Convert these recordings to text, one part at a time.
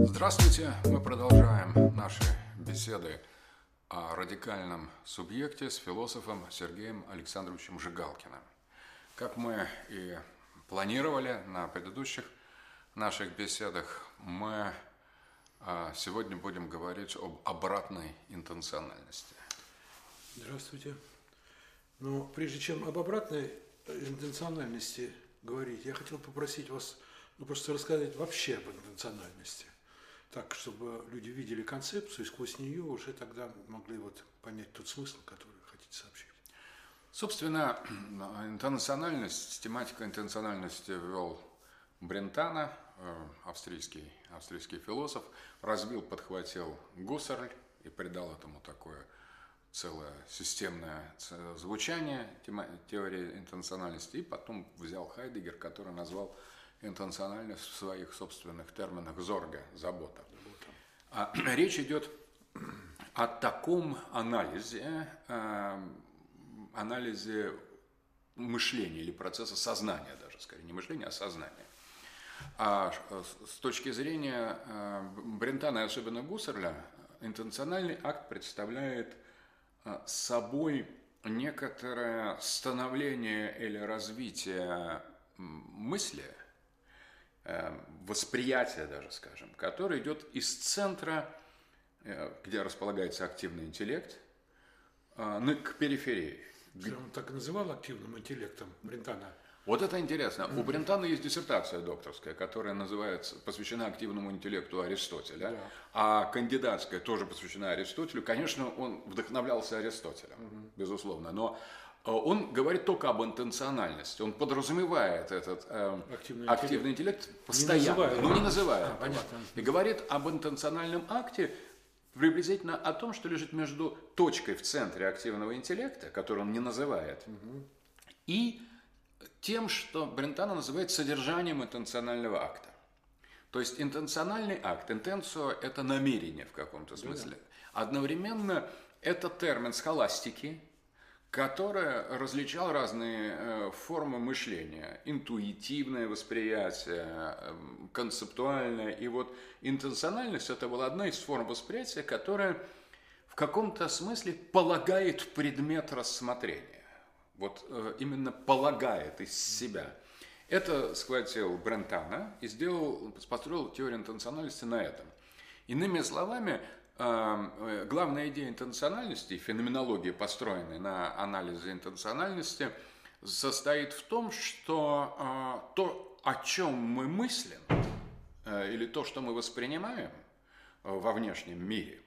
Здравствуйте! Мы продолжаем наши беседы о радикальном субъекте с философом Сергеем Александровичем Жигалкиным. Как мы и планировали на предыдущих наших беседах, мы сегодня будем говорить об обратной интенциональности. Здравствуйте. Но прежде чем об обратной интенциональности говорить, я хотел попросить вас просто рассказать вообще об интенциональности. Так, чтобы люди видели концепцию и сквозь нее уже тогда могли понять тот смысл, который хотите сообщить. Собственно, интенциональность, систематика интенциональности ввел Брентано, австрийский философ, развил, подхватил Гуссерль и придал этому такое целое системное звучание теории интенциональности, и потом взял Хайдеггер, который назвал интенциональность в своих собственных терминах «зорга», «забота». Речь идет о таком анализе мышления или процесса сознания даже, скорее, не мышления, а сознания. А с точки зрения Брентано и особенно Гуссерля, интенциональный акт представляет собой некоторое становление или развитие мысли, восприятие даже, скажем, которое идет из центра, где располагается активный интеллект, к периферии. Он так и называл активным интеллектом Брентано? Вот это интересно. У Брентано есть диссертация докторская, которая посвящена активному интеллекту Аристотеля, да. А кандидатская тоже посвящена Аристотелю. Конечно, он вдохновлялся Аристотелем, безусловно, но он говорит только об интенциональности. Он подразумевает этот активный интеллект постоянно, но не называя. Понятно. И говорит об интенциональном акте приблизительно о том, что лежит между точкой в центре активного интеллекта, который он не называет, и тем, что Брентано называет содержанием интенционального акта. То есть интенциональный акт, интенцио – это намерение в каком-то смысле. Да. Одновременно это термин схоластики, который различал разные формы мышления. Интуитивное восприятие, концептуальное. И интенциональность – это была одна из форм восприятия, которая в каком-то смысле полагает предмет рассмотрения. Именно полагает из себя. Это схватил Брентано и построил теорию интенциональности на этом. Иными словами, главная идея интенциональности, феноменологии, построенной на анализе интенциональности, состоит в том, что то, о чем мы мыслим, или то, что мы воспринимаем во внешнем мире,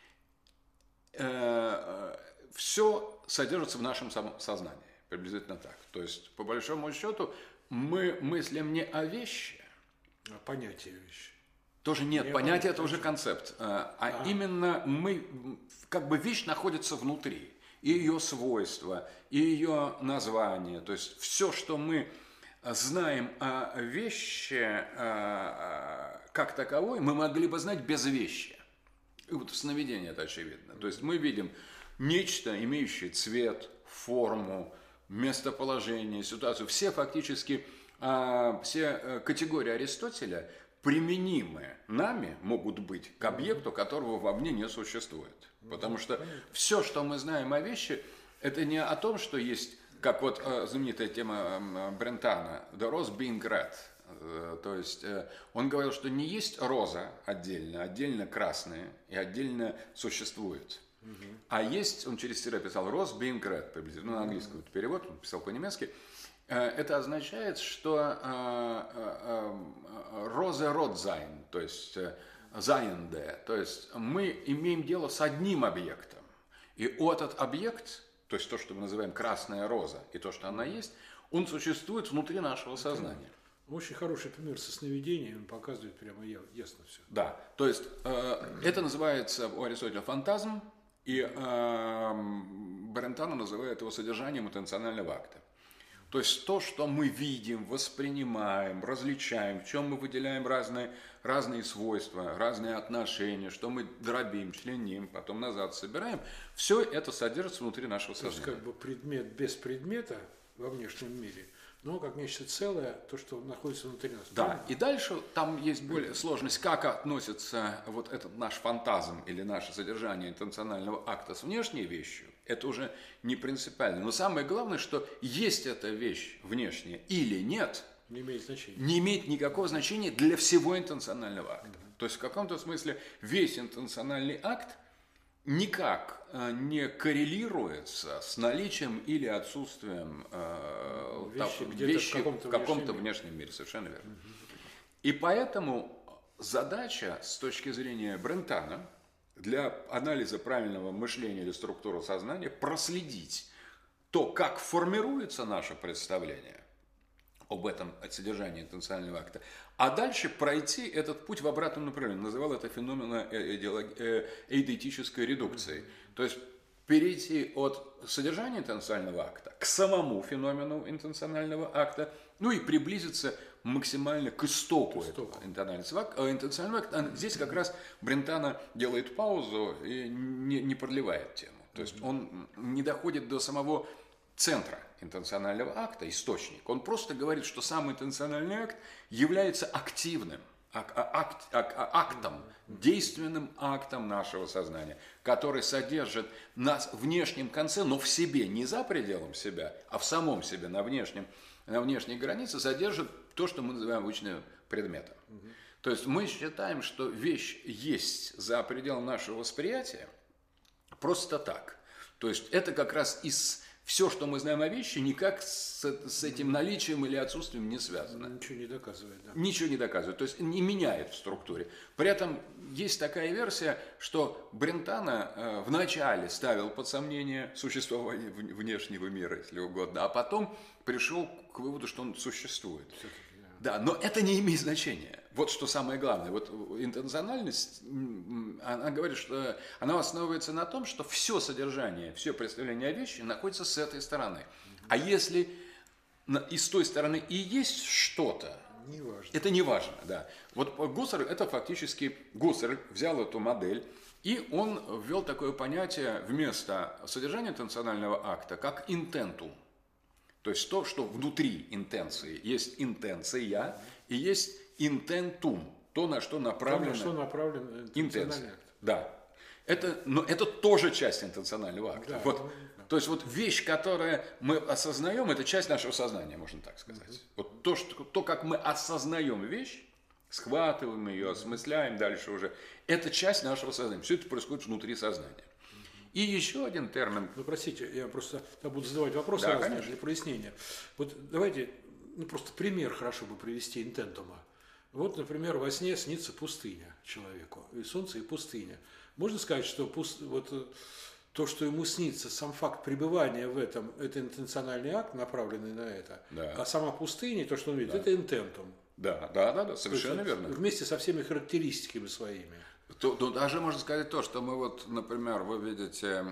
все содержится в нашем сознании, приблизительно так. То есть, по большому счету, мы мыслим не о вещи. А понятие вещи. Тоже нет, понятие – это уже концепт. Именно вещь находится внутри. И ее свойства, и ее название. То есть, все, что мы знаем о вещи как таковой, мы могли бы знать без вещи. И в сновидении это очевидно. То есть, мы видим нечто, имеющее цвет, форму, местоположение, ситуацию. Все категории Аристотеля применимые нами могут быть к объекту, которого вовне не существует. Потому что все, что мы знаем о вещи, это не о том, что есть, как знаменитая тема Брентано, the rose being red. То есть он говорил, что не есть роза отдельно красная и отдельно существует. А есть, он через тире писал rose being red, приблизительно, на английский перевод, он писал по-немецки. Это означает, что роза род sein, то есть seiende, то есть мы имеем дело с одним объектом. И этот объект, то есть то, что мы называем красная роза, и то, что она есть, он существует внутри нашего сознания. Очень хороший пример со сновидением, показывает прямо ясно все. Да, то есть это называется у Аристотеля фантазм, и Брентано называет его содержанием интенционального акта. То есть то, что мы видим, воспринимаем, различаем, в чем мы выделяем разные свойства, разные отношения, что мы дробим, членим, потом назад собираем, все это содержится внутри нашего сознания. То есть предмет без предмета во внешнем мире но как нечто целое, то, что находится внутри нас. Да, Правильно? и дальше там есть более сложность, как относится вот этот наш фантазм или наше содержание интенционального акта с внешней вещью. Это уже не принципиально. Но самое главное, что есть эта вещь внешняя или нет, Не имеет значения. не имеет никакого значения для всего интенционального акта. То есть в каком-то смысле весь интенциональный акт никак не коррелируется с наличием или отсутствием вещи в каком-то внешнем мире. Совершенно верно. И поэтому задача с точки зрения Брентана для анализа правильного мышления или структуры сознания проследить то, как формируется наше представление об этом содержании интенционального акта, а дальше пройти этот путь в обратном направлении. Называл это феномен эйдетической редукции. То есть перейти от содержания интенционального акта к самому феномену интенционального акта, ну и приблизиться максимально к истоку этого интенционального акта. Здесь как раз Брентано делает паузу и не продлевает тему. То есть он не доходит до самого центра интенционального акта, источник. Он просто говорит, что сам интенциональный акт является активным актом, действенным актом нашего сознания, который содержит нас в внешнем конце, но в себе, не за пределом себя, а в самом себе, на внешней границе, содержит то, что мы называем обычным предметом. То есть мы считаем, что вещь есть за пределом нашего восприятия просто так. То есть это как раз все, что мы знаем о вещи, никак с этим наличием или отсутствием не связано. Ничего не доказывает. Да. Ничего не доказывает, то есть не меняет в структуре. При этом есть такая версия, что Брентано вначале ставил под сомнение существование внешнего мира, если угодно, а потом пришел к выводу, что он существует. Да, но это не имеет значения. Вот что самое главное. Вот интенциональность, она говорит, что она основывается на том, что все содержание, все представление о вещи находится с этой стороны. А если и с той стороны и есть что-то, это не важно. Да. Вот Гуссерль, это фактически Гуссерль взял эту модель, и он ввел такое понятие вместо содержания интенционального акта, как интентум. То есть то, что внутри интенции. Есть интенция и есть интентум. То, на что направлена интенция. Акт. Да. Но это тоже часть интенционального акта. Да, вот, да. То есть вот вещь, которую мы осознаем, это часть нашего сознания, можно так сказать. Вот то, как мы осознаем вещь, схватываем ее, осмысляем дальше уже, это часть нашего сознания. Все это происходит внутри сознания. И еще один термин. Ну, простите, я просто буду задавать вопросы разные для прояснения. Вот давайте, просто пример хорошо бы привести интентума. Вот, например, во сне снится пустыня человеку, и солнце, и пустыня. Можно сказать, что то, что ему снится, сам факт пребывания в этом, это интенциональный акт, направленный на это, да. А сама пустыня, то, что он видит, это интентум. Да, совершенно верно. Вместе со всеми характеристиками своими. Даже можно сказать то, что мы вот, например, вы видите,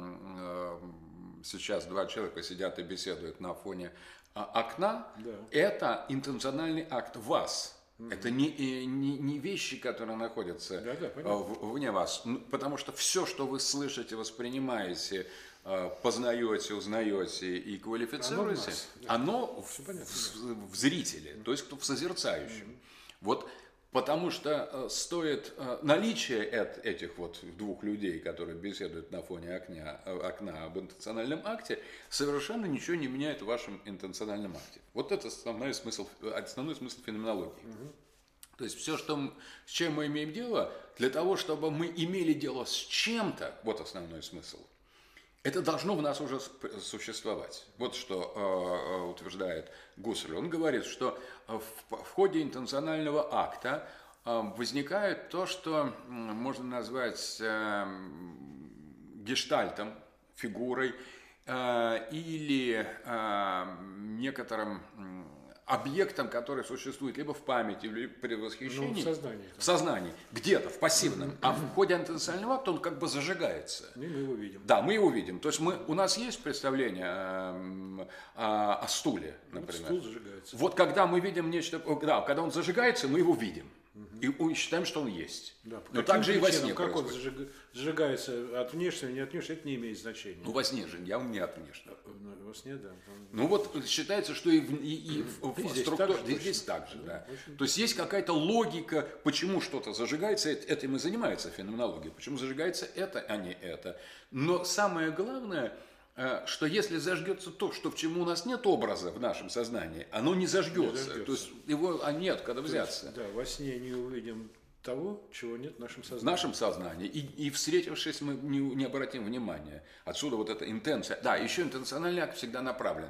сейчас два человека сидят и беседуют на фоне окна, да. Это интенциональный акт вас. Это не вещи, которые находятся вне вас. Потому что все, что вы слышите, воспринимаете, познаете, узнаете и квалифицируете, оно в зрителе, то есть в созерцающем. Вот. Потому что стоит наличие этих вот двух людей, которые беседуют на фоне окна об интенциональном акте, совершенно ничего не меняет в вашем интенциональном акте. Вот это основной смысл феноменологии. То есть все, с чем мы имеем дело, для того, чтобы мы имели дело с чем-то, вот основной смысл, это должно в нас уже существовать. Вот что утверждает Гуссерль. Он говорит, что в ходе интенционального акта возникает то, что можно назвать гештальтом, фигурой или некоторым объектом, который существует либо в памяти, либо при восхищении. В сознании. Где-то, в пассивном. А в ходе интенционального акта он как бы зажигается. И мы его видим. Да, мы его видим. То есть у нас есть представление о стуле, например. Стул зажигается. Вот когда мы видим нечто, когда он зажигается, мы его видим. И считаем, что он есть. Да, но также и во сне как происходит. он зажигается от внешнего, не от внешнего, это не имеет значения. Ну, во сне же явно не от внешнего. Во сне, да. Ну вот считается, что и в здесь структуре так же, здесь так же, да. Очень. То есть есть какая-то логика, почему что-то зажигается, этим и занимается феноменология, почему зажигается это, а не это. Но самое главное, что если зажгется то, что в чему у нас нет образа в нашем сознании, оно не зажгется. То есть его нет, когда взяться. Да, во сне не увидим того, чего нет в нашем сознании. В нашем сознании. И встретившись, мы не обратим внимания. Отсюда вот эта интенция. Да, еще интенциональный акт всегда направлен.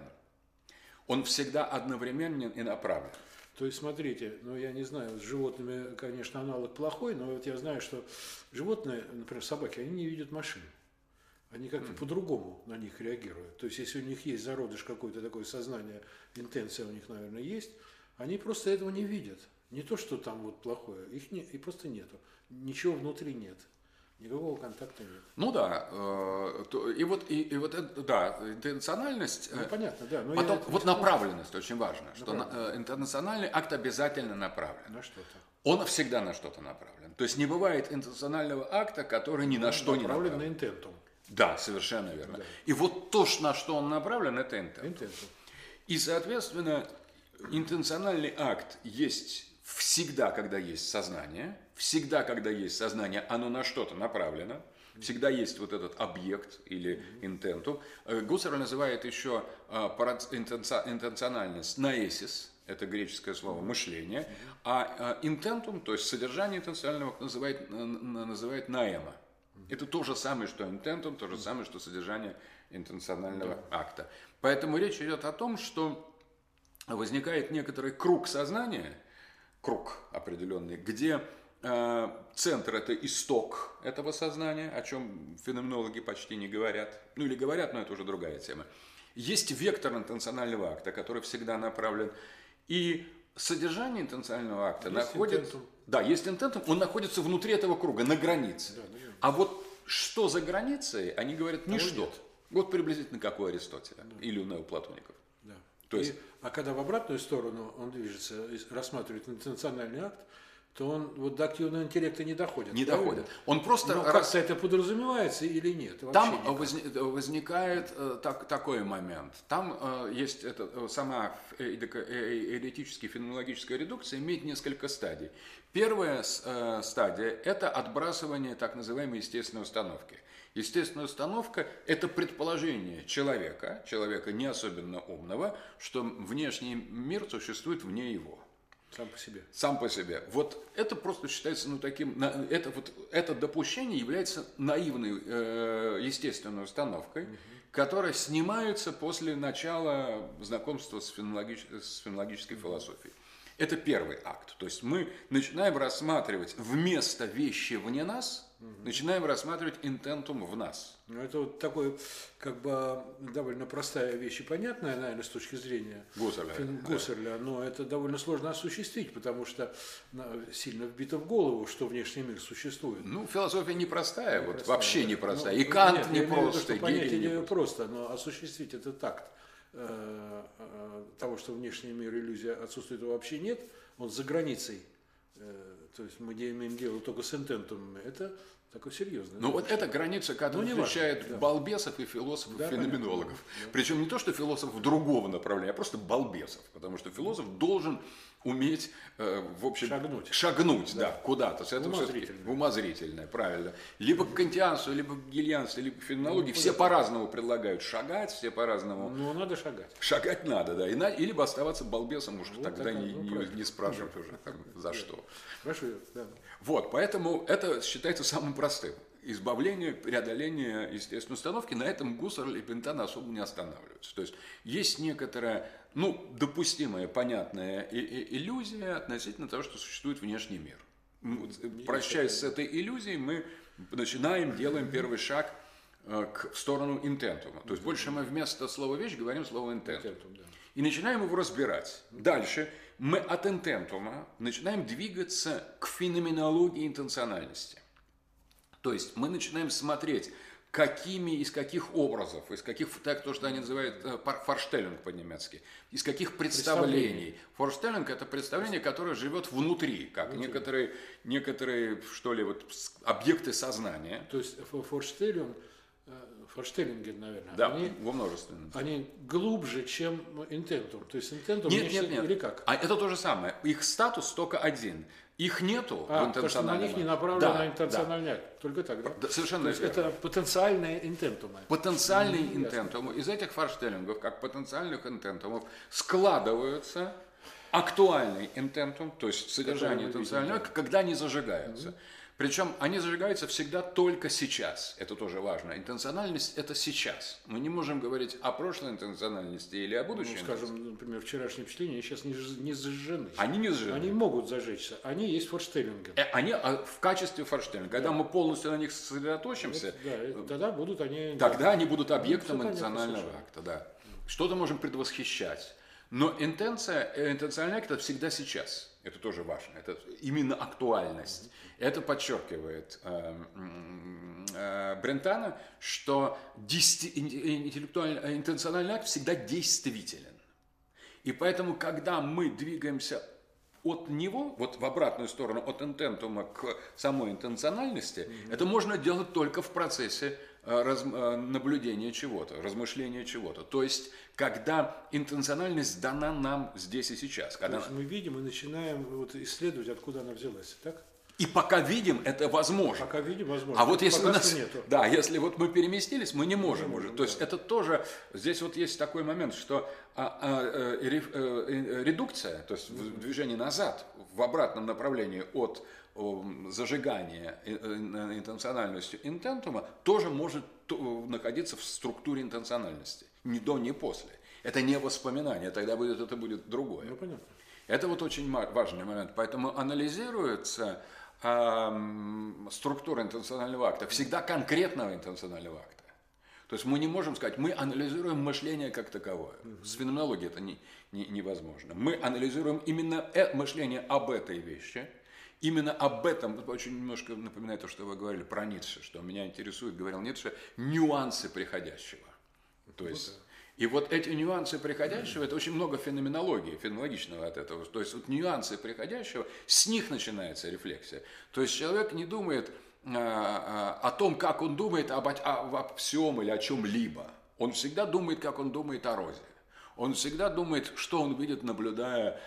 Он всегда одновременен и направлен. То есть, смотрите, ну я не знаю, с животными, конечно, аналог плохой, но вот я знаю, что животные, например, собаки, они не видят машин. Они как-то по-другому на них реагируют. То есть, если у них есть зародыш какое-то такое сознание, интенция у них, наверное, есть, они просто этого не видят. Не то, что там вот плохое, их не, и просто нету. Ничего внутри нет. Никакого контакта нет. Ну да, и вот это, да, интенциональность. Ну, понятно, да. Но потом, вот направленность очень важно, что интенциональный акт обязательно направлен. На что-то. Он всегда на что-то направлен. То есть не бывает интенционального акта, который ни на что не направлен. Направлен на интентум. Да, совершенно верно. Да. И вот то, на что он направлен, это интентум. Интентум. И, соответственно, интенциональный акт есть всегда, когда есть сознание. Всегда, когда есть сознание, оно на что-то направлено. Всегда есть вот этот объект или интентум. Гуссерль называет еще интенциональность наэсис. Это греческое слово «мышление». А интентум, то есть содержание интенционального акта, называет наэма. Это то же самое, что интентум, то же самое, что содержание интенционального акта. Поэтому речь идет о том, что возникает некоторый круг сознания, круг определенный, где центр – это исток этого сознания, о чем феноменологи почти не говорят. Ну или говорят, но это уже другая тема. Есть вектор интенционального акта, который всегда направлен. И содержание интенционального акта находится... Да, есть интентум, он находится внутри этого круга, на границе. Да, а вот что за границей, они говорят ничто. Нет. Вот приблизительно как у Аристотеля или у неоплатоников. Да. То есть... А когда в обратную сторону он движется, рассматривает интенциональный акт, то он вот до активного интеллекта не доходит. Не доходит. Он просто... Но как-то это подразумевается или нет? Там возникает такой момент. Там есть сама эдетическая феноменологическая редукция имеет несколько стадий. Первая стадия – это отбрасывание так называемой естественной установки. Естественная установка – это предположение человека не особенно умного, что внешний мир существует вне его. Сам по себе. Сам по себе. Вот это просто считается, таким, это допущение является наивной естественной установкой, которая снимается после начала знакомства с феноменологической философией. Это первый акт. То есть мы начинаем рассматривать вместо вещи вне нас, начинаем рассматривать интентум в нас. Ну, это вот такой, как бы, довольно простая вещь и понятная, наверное, с точки зрения Гуссерля, но это довольно сложно осуществить, потому что сильно вбито в голову, что внешний мир существует. Ну, философия непростая, вообще непростая. И Кант непрост, и понять идею просто, но осуществить этот акт того, что внешний мир, иллюзия отсутствует, его вообще нет, он за границей. То есть мы имеем дело только с интентумами. Это такое серьезное. Ну вот эта граница, которая включает балбесов и философов, феноменологов. Причем не то, что философов другого направления, а просто балбесов. Потому что философ должен уметь, в общем, шагнуть куда-то. Это умозрительное, правильно. Либо к кантианству, либо к гильянству, либо к феноменологии. Все по-разному предлагают шагать, все по-разному. Ну, надо шагать. Шагать надо, да. И либо оставаться балбесом, уж тогда не спрашивать уже, за что. Хорошо, да. Вот, поэтому это считается самым простым. Избавление, преодоление естественной установки, на этом Гуссерль и Бентам особо не останавливаются. То есть есть некоторая, допустимая, понятная иллюзия относительно того, что существует внешний мир. Прощаясь с этой иллюзией, мы делаем первый шаг в сторону интентума. То есть больше мы вместо слова «вещь» говорим слово «интентум». И начинаем его разбирать. Дальше мы от интентума начинаем двигаться к феноменологии интенциональности. То есть мы начинаем смотреть, из каких образов, из каких, так то, что они называют форштеллинг по-немецки, из каких представлений. Форштеллинг – это представление, которое живет внутри, как некоторые, что ли, вот объекты сознания. То есть форштеллинги, наверное, да, во множественном. Они глубже, чем интентум. То есть интентум нет. или как? А это то же самое. Их статус только один. Их нету в интенциональном. Потому что на них не направлен интенциональный акт. Только так, да? Да, совершенно то есть верно. это потенциальные интентумы. Потенциальные интентумы. Из этих форштеллингов, как потенциальных интентумов, складываются актуальный интентум, то есть содержание интенционального, когда они зажигаются. Причем они зажигаются всегда только сейчас. Это тоже важно. Интенциональность – это сейчас. Мы не можем говорить о прошлой интенциональности или о будущей. Скажем, например, вчерашние впечатления сейчас не зажжены. Они не зажжены. Они могут зажечься. Они есть форштеллинги. Они в качестве форштеллинга. Когда мы полностью на них сосредоточимся, тогда будут они... Тогда они будут объектом интенционального акта. Да. Что-то можем предвосхищать. Но интенциональный акт – это всегда сейчас. Это тоже важно. Это именно актуальность. Это подчеркивает Брентано, что интенциональный акт всегда действителен. И поэтому, когда мы двигаемся от него, вот в обратную сторону, от интентума к самой интенциональности, это можно делать только в процессе наблюдения чего-то, размышления чего-то. То есть, когда интенциональность дана нам здесь и сейчас. Когда мы видим и начинаем исследовать, откуда она взялась, так? И пока видим, это возможно. Пока видим, возможно. А вот если у нас, нету. Да, если вот мы переместились, мы не можем уже. То есть это тоже, здесь вот есть такой момент, что редукция, то есть движение назад, в обратном направлении от зажигания интенциональностью интентума, тоже может находиться в структуре интенциональности. Ни до, ни после. Это не воспоминание, тогда это будет другое. Ну, понятно. Это вот очень важный момент. Поэтому анализируется структура интенционального акта, всегда конкретного интенционального акта. То есть мы не можем сказать, мы анализируем мышление как таковое. С феноменологией это невозможно. Мы анализируем именно мышление об этой вещи, именно об этом, очень немножко напоминает то, что вы говорили про Ницше, что меня интересует, говорил Ницше, нюансы приходящего. То есть... И вот эти нюансы приходящего, это очень много феноменологии, феноменологичного от этого. То есть вот нюансы приходящего, с них начинается рефлексия. То есть человек не думает о том, как он думает обо всем или о чем-либо. Он всегда думает, как он думает о розе. Он всегда думает, что он видит, наблюдая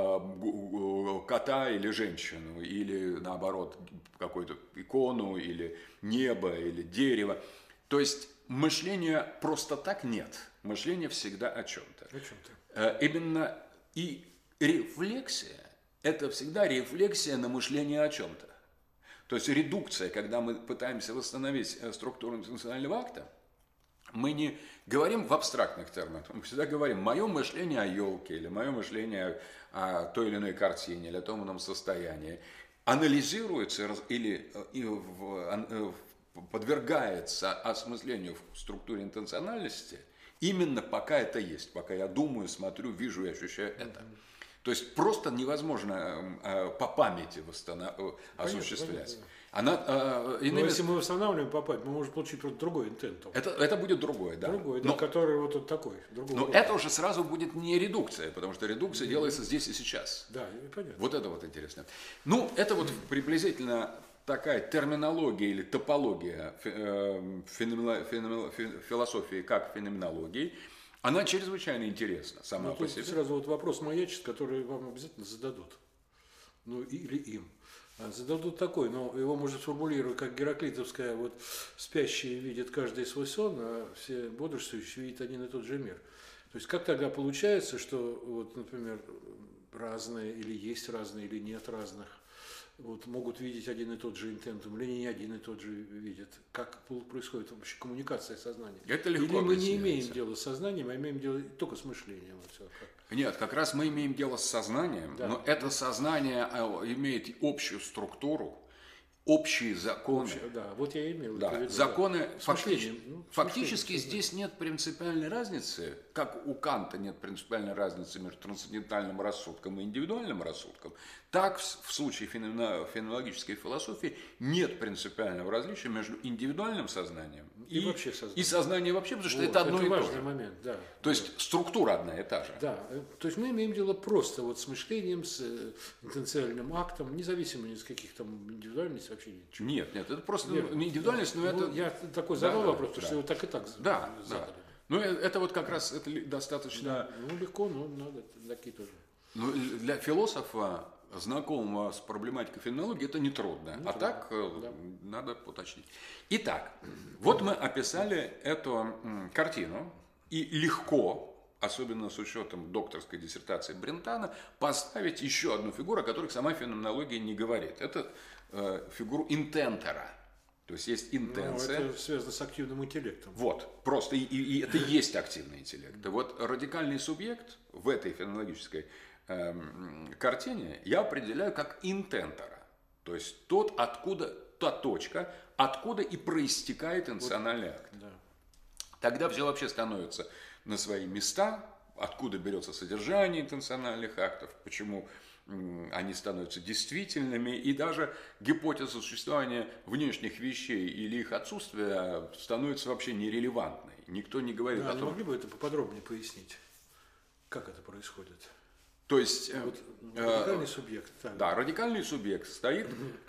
кота или женщину, или наоборот, какую-то икону, или небо, или дерево. То есть мышления просто так нет. Мышление всегда о чем-то. Именно и рефлексия – это всегда рефлексия на мышление о чем-то. То есть редукция, когда мы пытаемся восстановить структуру интенционального акта, мы не говорим в абстрактных терминах, мы всегда говорим «моё мышление о елке» или «моё мышление о той или иной картине» или о том или ином состоянии. Анализируется или подвергается осмыслению в структуре интенциональности именно пока это есть, пока я думаю, смотрю, вижу и ощущаю это. То есть просто невозможно по памяти осуществлять. Но если мы восстанавливаем по памяти, мы можем получить просто другой интентум. Это будет другое, да. Другой, да, который вот такой. Но это уже сразу будет не редукция, потому что редукция делается здесь и сейчас. Да, понятно. Вот это вот интересно. Ну, это вот приблизительно такая терминология или топология философии как феноменологии. Она чрезвычайно интересна сама по себе. Сразу вот вопрос маячит, который вам обязательно зададут. Ну, или им. Зададут такой, но его можно сформулировать как гераклитовская, вот спящие видят каждый свой сон, а все бодрствующие видят один и тот же мир. То есть как тогда получается, что, вот, например, разные, или есть разные, или нет разных, вот, могут видеть один и тот же интентум, или не один и тот же видят. Как происходит вообще коммуникация сознания? Это легко или мы не имеем дела с сознанием, а имеем дело только с мышлением. Вот все. Нет, как раз мы имеем дело с сознанием, да. Но это сознание имеет общую структуру, общие законы. Да, вот я имел. Да, законы, фактически здесь нет принципиальной разницы как у Канта нет принципиальной разницы между трансцендентальным рассудком и индивидуальным рассудком, так в случае феноменологической философии нет принципиального различия между индивидуальным сознанием и сознанием вообще, потому что это одно и то же. Важный момент, да. То есть структура одна и та же. Да, то есть мы имеем дело просто вот с мышлением, с интенциальным актом, независимо ни с каких там индивидуальностей вообще ничего. Нет, это просто индивидуальность, но это... Я такой задал вопрос, потому что его так и так задали. Да. Ну, это вот как раз это достаточно... Ну, легко, но надо такие тоже. Ну, для философа, знакомого с проблематикой феноменологии, это нетрудно. А так надо уточнить. Итак, вот мы описали эту картину, и легко, особенно с учетом докторской диссертации Брентана, поставить еще одну фигуру, о которой сама феноменология не говорит. Это фигуру интентера. То есть есть интенция. Это связано с активным интеллектом. Вот, просто и это и есть активный интеллект. И вот радикальный субъект в этой феноменологической картине я определяю как интентора. То есть та точка, откуда и проистекает интенциональный акт. Да. Тогда все вообще становится на свои места, откуда берется содержание интенциональных актов, почему они становятся действительными, и даже гипотеза существования внешних вещей или их отсутствия становится вообще нерелевантной. Никто не говорит о том... Не могли бы это поподробнее пояснить, как это происходит? То есть... радикальный субъект. Так. Да, радикальный субъект стоит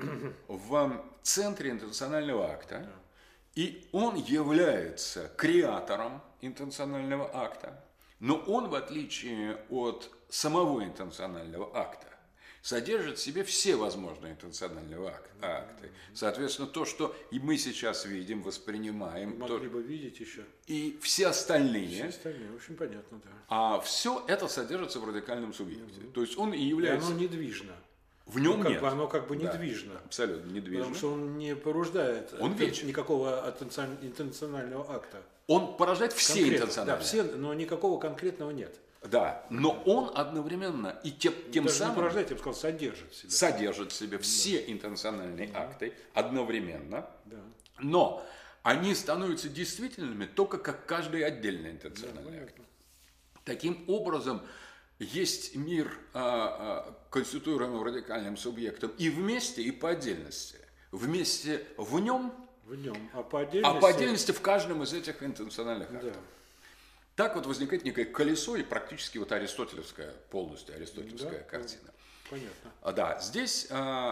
в центре интенционального акта, и он является креатором интенционального акта, но он, в отличие от самого интенционального акта, содержит в себе все возможные интенциональные акты. Соответственно, то, что и мы сейчас видим, воспринимаем, могли бы видеть еще. И все остальные. Все остальные, в общем, понятно, да. А все это содержится в радикальном субъекте. То есть он и является... И оно недвижно. В нем нет. Оно как бы недвижно. Да, абсолютно недвижно. Потому что он не порождает никакого интенционального акта. Он порождает все интенциональные. Да, все, но никакого конкретного нет. Да, но он одновременно и тем даже самым... не порождает, я бы сказал, содержит в себе. Содержит в себе все интенциональные акты одновременно. Да. Но они становятся действительными только как каждый отдельный интенциональный акт. Таким образом, есть мир, конституируемый радикальным субъектом и вместе, и по отдельности. Вместе в нем, а по отдельности в каждом из этих интенциональных актов. Да. Так вот возникает некое колесо и практически вот полностью аристотелевская картина. Понятно. Да, здесь,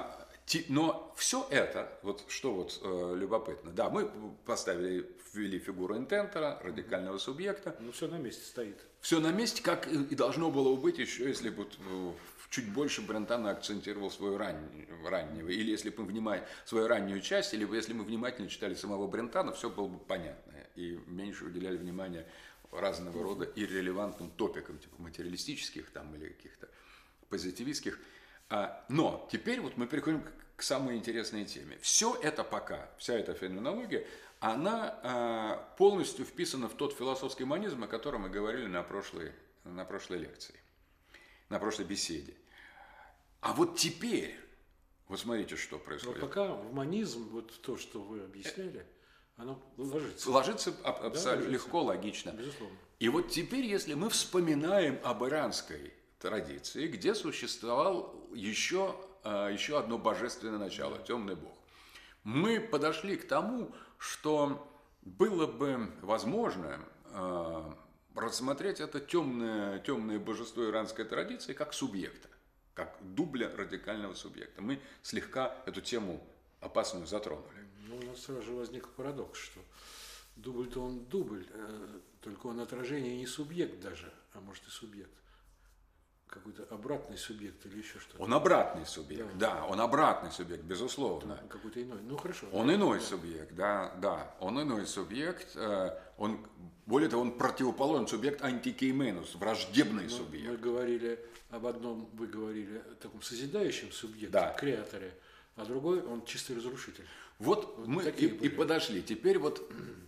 но все это, вот что вот любопытно, да, мы ввели фигуру интентора, радикального субъекта. Ну, все на месте стоит. Все на месте, как и должно было быть еще, если бы чуть больше Брентано акцентировал свою раннего, или если бы мы свою раннюю часть, или если мы внимательно читали самого Брентано, все было бы понятно, и меньше уделяли внимания разного рода иррелевантным топикам, типа материалистических там, или каких-то позитивистских. Но теперь вот мы переходим к самой интересной теме. Все это пока, вся эта феноменология, она полностью вписана в тот философский монизм, о котором мы говорили на прошлой лекции, на прошлой беседе. А вот теперь, вот смотрите, что происходит. Но пока в монизм, вот то, что вы объясняли, оно ложится. Ложится абсолютно легко, логично. Безусловно. И вот теперь, если мы вспоминаем об иранской традиции, где существовал еще одно божественное начало, темный бог, мы подошли к тому, что было бы возможно рассмотреть это темное божество иранской традиции как субъекта, как дубля радикального субъекта. Мы слегка эту тему опасную затронули. Ну, у нас сразу же возник парадокс, что дубль-то он дубль, только он отражение не субъект даже, а может и субъект. Какой-то обратный субъект или еще что-то. Он обратный субъект, да, он обратный субъект, безусловно. Какой-то иной, ну хорошо. Он иной субъект, да, он иной субъект, более того, он противоположен субъект антикейменус, враждебный субъект. Мы говорили об одном, вы говорили о таком созидающем субъекте, креаторе, а другой, он чистый разрушитель. Вот мы и подошли. Теперь вот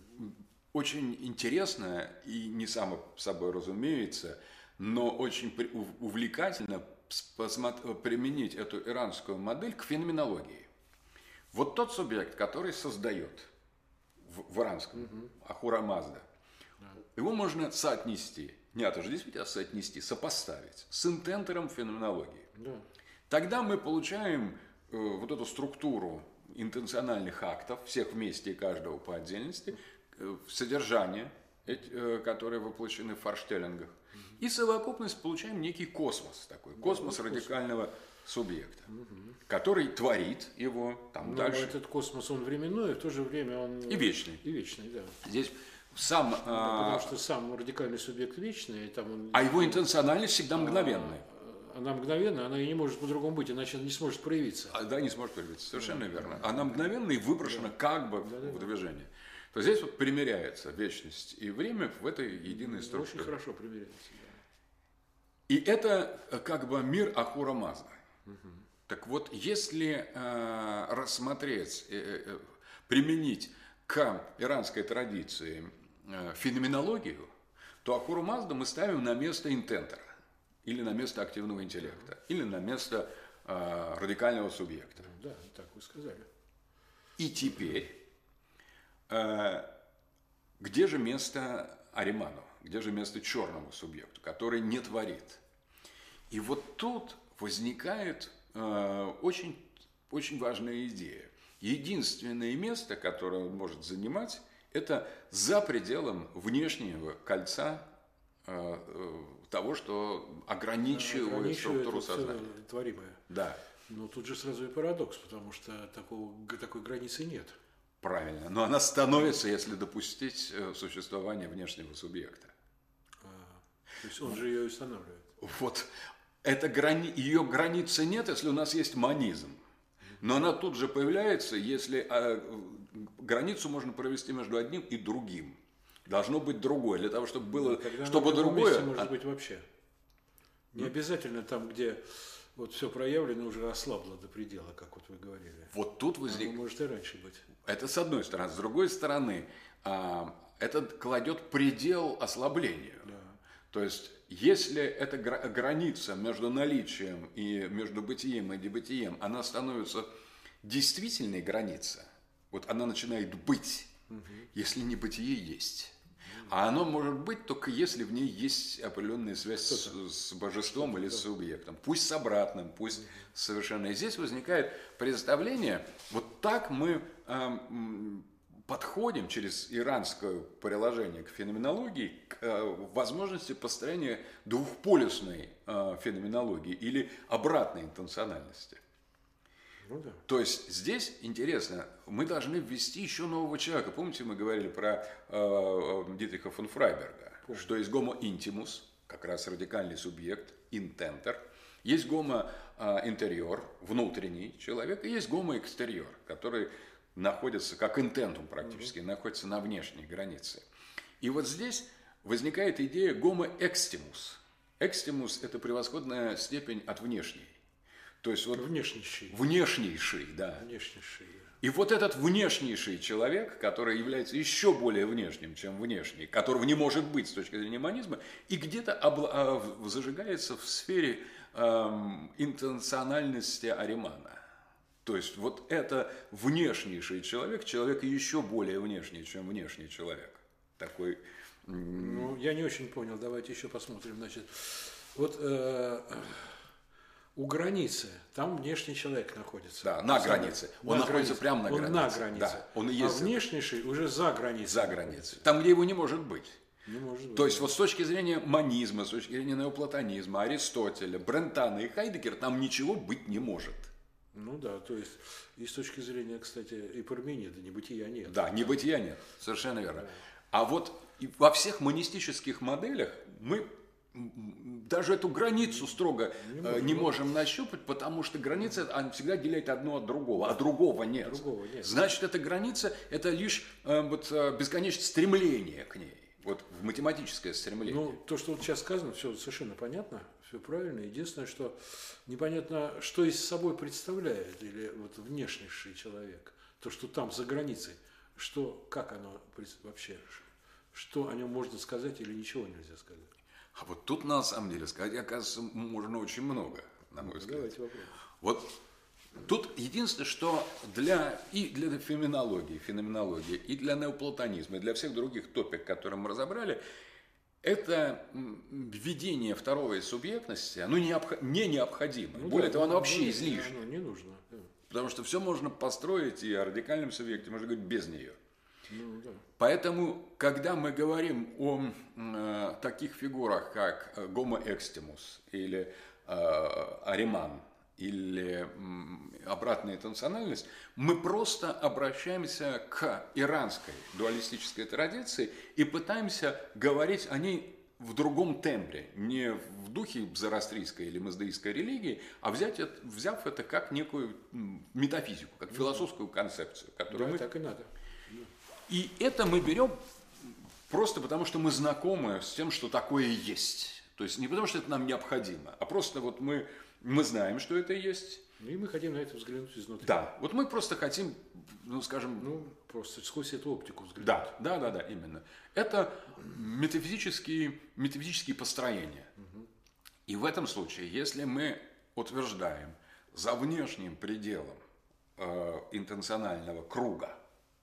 очень интересно и не само собой разумеется, но очень увлекательно применить эту иранскую модель к феноменологии. Вот тот субъект, который создает в иранском Ахура Мазда, его можно соотнести, не отождествить, а соотнести, сопоставить с интентором феноменологии. Да. Тогда мы получаем вот эту структуру интенциональных актов, всех вместе и каждого по отдельности, содержание, которые воплощены в форштеллингах, и совокупность получаем некий космос такой, космос радикального субъекта, который творит его там дальше. Этот космос, он временной, в то же время он... И вечный. И вечный, да. Здесь сам... потому что сам радикальный субъект вечный, и там он... А его интенциональность всегда мгновенная. Она мгновенная, она и не может по-другому быть, иначе она не сможет проявиться. Да, не сможет проявиться, совершенно верно. Она мгновенно и выброшена как бы в движение. То здесь вот примеряется вечность и время в этой единой структуре. Очень хорошо примеряется, да. И это как бы мир Ахура Мазда. Так вот, если рассмотреть, применить к иранской традиции феноменологию, то Ахуру Мазду мы ставим на место интентора, или на место активного интеллекта, или на место радикального субъекта. Да, так вы сказали. И теперь, где же место Ариману, где же место черному субъекту, который не творит? И вот тут возникает очень, очень важная идея. Единственное место, которое он может занимать, это за пределом внешнего кольца того, что ограничивает структуру сознания. Творимое. Да. Но тут же сразу и парадокс, потому что такой границы нет. Правильно. Но она становится, если допустить существование внешнего субъекта. То есть он же ее устанавливает. Вот. Ее границы нет, если у нас есть монизм. Но она тут же появляется, если границу можно провести между одним и другим. Должно быть другое. Для того, чтобы было, чтобы другое... Может быть вообще. Не обязательно там, где вот все проявлено, уже ослабло до предела, как вот вы говорили. Вот тут возникает... Может и раньше быть. Это с одной стороны. С другой стороны, это кладет предел ослаблению. Да. То есть, если эта граница между наличием и между бытием и небытием, она становится действительной границей, вот она начинает быть, если небытие есть. А оно может быть только если в ней есть определенная связь с божеством или с субъектом. Пусть с обратным, пусть совершенно. И здесь возникает представление, вот так мы подходим через иранское приложение к феноменологии к возможности построения двухполюсной феноменологии или обратной интенциональности. Ну, да. То есть здесь интересно, мы должны ввести еще нового человека. Помните, мы говорили про Дитриха фон Фрайберга, что есть гомо интимус, как раз радикальный субъект, интентер, есть гомо интерьор, внутренний человек, и есть гомо экстерьор, который находится, как интентум практически, находится на внешней границе. И вот здесь возникает идея гомо экстимус. Экстимус – это превосходная степень от внешней. То есть вот внешнейший, да. Внешнейший, да. И вот этот внешнейший человек, который является еще более внешним, чем внешний, которого не может быть с точки зрения монизма, и где-то зажигается в сфере интенциональности Аримана. То есть вот это внешнейший человек, человек еще более внешний, чем внешний человек. Такой... Ну, я не очень понял, давайте еще посмотрим. Значит, вот... у границы, там внешний человек находится. Да, на границе. Он находится прямо на границе. Он на границе. Да, он и есть. А внешнейший уже за границей. За границей. Там, где его не может быть. Не может быть. То есть вот с точки зрения монизма, с точки зрения неоплатонизма, Аристотеля, Брентана и Хайдеггера, там ничего быть не может. Ну да, то есть и с точки зрения, кстати, и Парменида, небытия нет. Да, небытия нет, совершенно верно. Да. А вот во всех монистических моделях мы даже эту границу строго не можем нащупать, потому что граница всегда отделяет одно от другого, а другого нет. Значит, эта граница – это лишь бесконечное стремление к ней, вот в математическое стремление. Ну, то, что вот сейчас сказано, все совершенно понятно, все правильно. Единственное, что непонятно, что из собой представляет, или вот внешнейший человек, то, что там за границей, что, как оно вообще, что о нем можно сказать или ничего нельзя сказать. А вот тут, на самом деле, сказать, оказывается, можно очень много, на мой взгляд. Давайте попробуем. Вот Тут единственное, что и для феноменологии, и для неоплатонизма, и для всех других топик, которые мы разобрали, это введение второй субъектности, оно не необходимо. Более того, оно вообще излишне. Оно не нужно. Да. Потому что все можно построить, и о радикальном субъекте можно говорить без нее. Ну, да. Поэтому, когда мы говорим о таких фигурах, как Homo eximus или Ариман, или обратная интенциональность, мы просто обращаемся к иранской дуалистической традиции и пытаемся говорить о ней в другом тембре, не в духе зороастрийской или маздеистской религии, а взяв это как некую метафизику, как философскую концепцию, которую мы... так и надо. И это мы берем просто потому, что мы знакомы с тем, что такое есть. То есть не потому, что это нам необходимо, а просто вот мы знаем, что это есть. И мы хотим на это взглянуть изнутри. Да, вот мы просто хотим, скажем... просто сквозь эту оптику взглянуть. Да, именно. Это метафизические построения. Угу. И в этом случае, если мы утверждаем за внешним пределом интенционального круга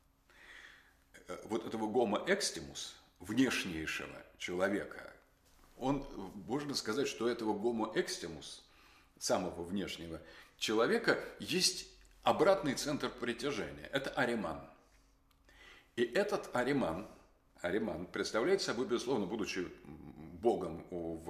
вот этого Homo eximus, внешнейшего человека, можно сказать, что этого Homo eximus, самого внешнего человека, есть обратный центр притяжения. Это Ариман. И этот Ариман представляет собой, безусловно, будучи богом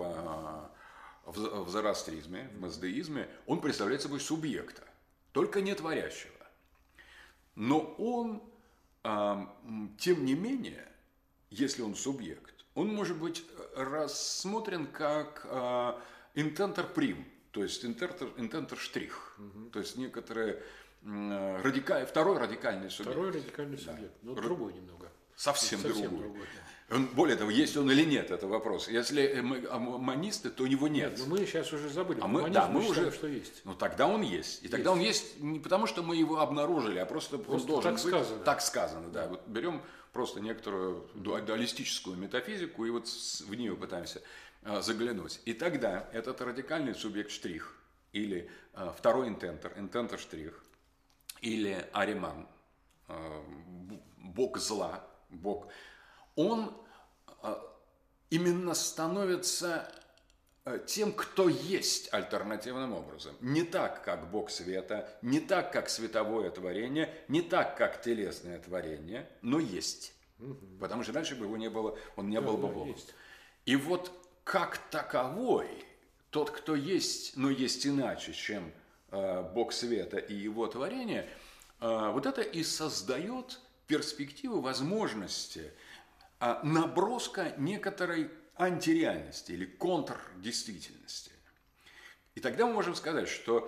в зороастризме, в маздеизме, он представляет собой субъекта, только не творящего. Но он, тем не менее, если он субъект, он может быть рассмотрен как интентор прим, то есть интентор штрих, то есть некоторые второй радикальный субъект. Второй радикальный субъект, но другой немного. Совсем другой. Да. Более того, есть он или нет, это вопрос. Если мы монисты, то у него нет. Нет, но мы сейчас уже забыли. Мы считаем, что есть. Ну тогда он есть. И тогда он есть не потому, что мы его обнаружили, а просто он должен так быть. Сказано. Так сказано, да. Вот берем просто некоторую дуалистическую метафизику и вот в нее пытаемся заглянуть. И тогда этот радикальный субъект штрих, или второй интентор штрих, или Ариман, бог зла, он именно становится тем, кто есть альтернативным образом. Не так, как бог света, не так, как световое творение, не так, как телесное творение, но есть. Потому что дальше бы его не было, он не был бы богом. Есть. И вот как таковой, тот, кто есть, но есть иначе, чем бог света и его творение, вот это и создает перспективу возможности наброска некоторой антиреальности или контрдействительности. И тогда мы можем сказать, что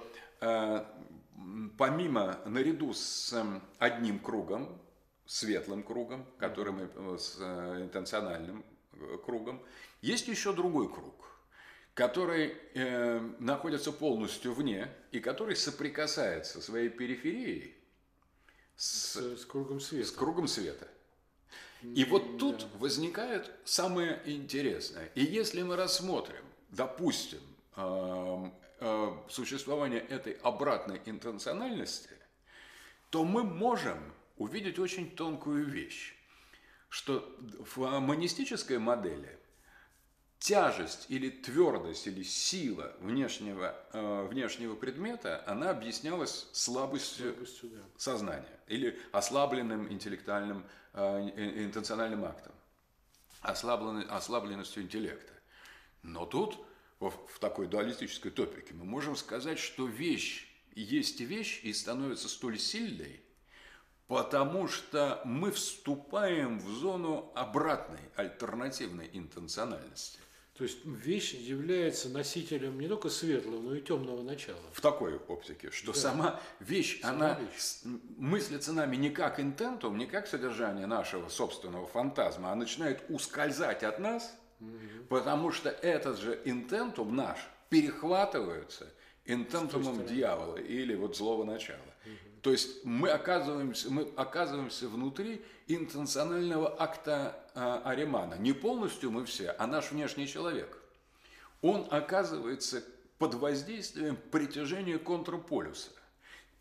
помимо, наряду с одним кругом, светлым кругом, который мы с интенциональным кругом, есть еще другой круг, который находится полностью вне и который соприкасается своей периферией с кругом света. И вот тут возникает самое интересное. И если мы рассмотрим, допустим, существование этой обратной интенциональности, то мы можем увидеть очень тонкую вещь, что в монистической модели тяжесть или твердость или сила внешнего предмета, она объяснялась слабостью сознания или ослабленным интеллектуальным интенциональным актом, ослабленностью интеллекта. Но тут, в такой дуалистической топике, мы можем сказать, что вещь есть вещь и становится столь сильной, потому что мы вступаем в зону обратной, альтернативной интенциональности. То есть вещь является носителем не только светлого, но и темного начала. В такой оптике, что сама вещь, она мыслится нами не как интентум, не как содержание нашего собственного фантазма, а начинает ускользать от нас, потому что этот же интентум наш перехватывается интентумом дьявола или вот злого начала. То есть мы оказываемся внутри интенционального акта Аримана. Не полностью мы все, а наш внешний человек. Он оказывается под воздействием притяжения контрполюса.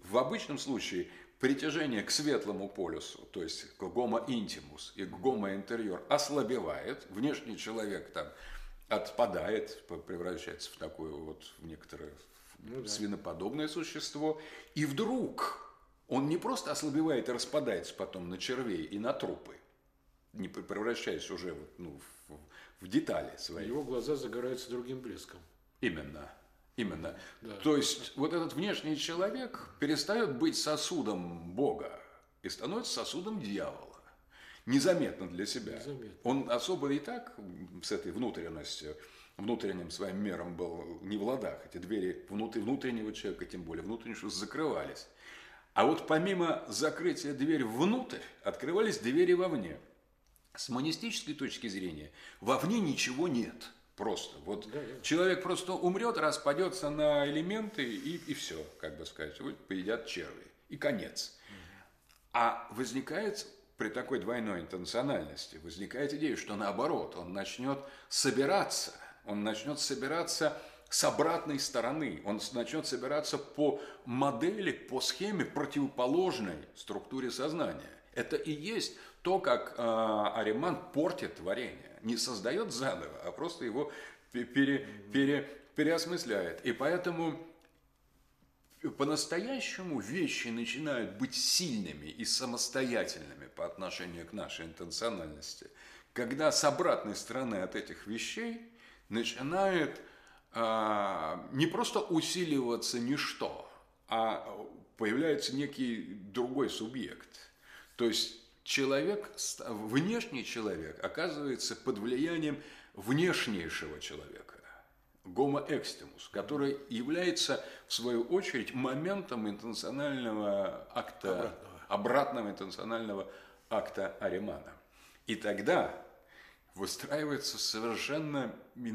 В обычном случае притяжение к светлому полюсу, то есть к гомо интимус и к гомо интерьор, ослабевает, внешний человек там отпадает, превращается в такое вот, в некоторое свиноподобное существо, и вдруг он не просто ослабевает и распадается потом на червей и на трупы, не превращаясь уже в детали свои. Его глаза загораются другим блеском. Именно. Да. То есть вот этот внешний человек перестает быть сосудом Бога и становится сосудом дьявола. Незаметно для себя. Незаметно. Он особо и так с этой внутренностью, внутренним своим миром был не в ладах. Эти двери внутреннего человека, тем более внутреннего, закрывались. А вот помимо закрытия двери внутрь, открывались двери вовне. С монистической точки зрения, вовне ничего нет. Просто. Вот человек просто умрет, распадется на элементы и все, как бы сказать, вот поедят черви. И конец. А возникает при такой двойной интенциональности, возникает идея, что наоборот, он начнет собираться с обратной стороны, он начнет собираться по модели, по схеме противоположной структуре сознания. Это и есть то, как Ариман портит творение. Не создает заново, а просто его переосмысляет. И поэтому по-настоящему вещи начинают быть сильными и самостоятельными по отношению к нашей интенциональности, когда с обратной стороны от этих вещей начинает не просто усиливаться ничто, а появляется некий другой субъект. То есть человек, внешний человек оказывается под влиянием внешнейшего человека, гомо экстимус, который является, в свою очередь, моментом интенционального акта, обратного интенционального акта Аримана. И тогда выстраивается совершенно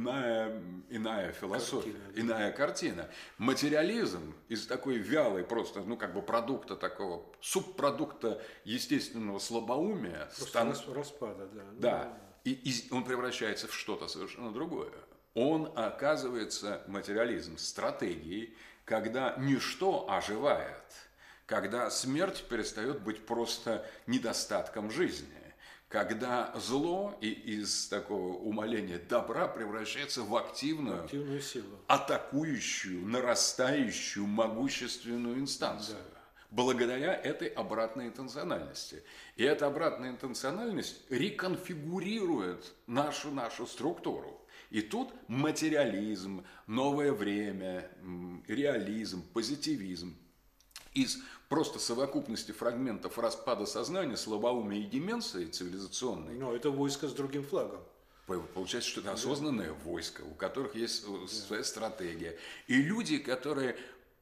иная философия, иная картина. Материализм из такой вялой просто, продукта такого, субпродукта естественного слабоумия. Распада, да. Да, и он превращается в что-то совершенно другое. Он оказывается, материализм, стратегией, когда ничто оживает, когда смерть перестает быть просто недостатком жизни, когда зло из такого умаления добра превращается в активную силу, атакующую, нарастающую, могущественную инстанцию. Да. Благодаря этой обратной интенциональности. И эта обратная интенциональность реконфигурирует нашу структуру. И тут материализм, новое время, реализм, позитивизм из просто совокупности фрагментов распада сознания, слабоумия и деменции цивилизационной. Но это войско с другим флагом. Получается, что это осознанное войско, у которых есть своя стратегия. И люди, которые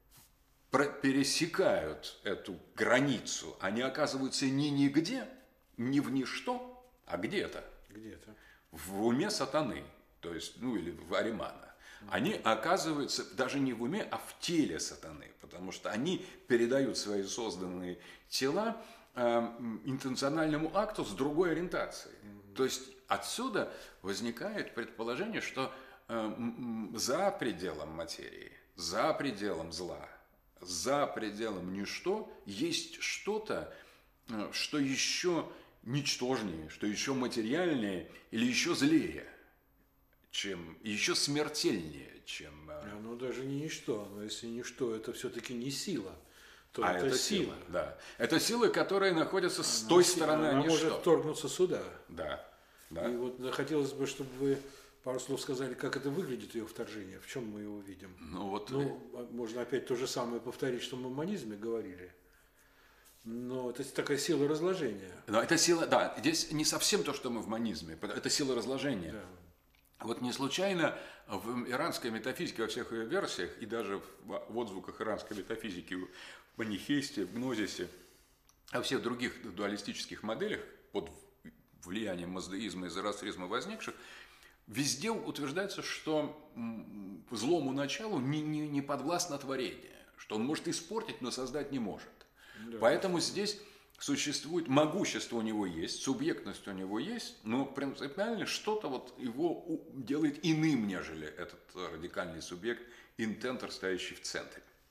пересекают эту границу, они оказываются не нигде, не в ничто, а где-то. Где-то. В уме сатаны, то есть, или в Аримана. Они оказываются даже не в уме, а в теле сатаны, потому что они передают свои созданные тела интенциональному акту с другой ориентацией. То есть отсюда возникает предположение, что за пределом материи, за пределом зла, за пределом ничто есть что-то, что еще ничтожнее, что еще материальнее или еще злее, чем еще смертельнее, чем... Оно даже не ничто, но если ничто, это все-таки не сила, то это сила. Да. Это сила, которая находится с той стороны, она может вторгнуться сюда. Да. И вот хотелось бы, чтобы вы пару слов сказали, как это выглядит, ее вторжение, в чем мы его видим. Можно опять то же самое повторить, что мы в монизме говорили. Но это такая сила разложения. Но это сила, да, здесь не совсем то, что мы в монизме, это сила разложения. Да. Вот не случайно в иранской метафизике, во всех ее версиях, и даже в отзвуках иранской метафизики, в манихействе, в гнозисе, а всех других дуалистических моделях, под влиянием маздеизма и зороастризма возникших, везде утверждается, что злому началу не подвластно творение, что он может испортить, но создать не может. Да. Поэтому здесь существует, могущество у него есть, субъектность у него есть, но принципиально что-то вот его делает иным, нежели этот радикальный субъект, интентор, стоящий в центре.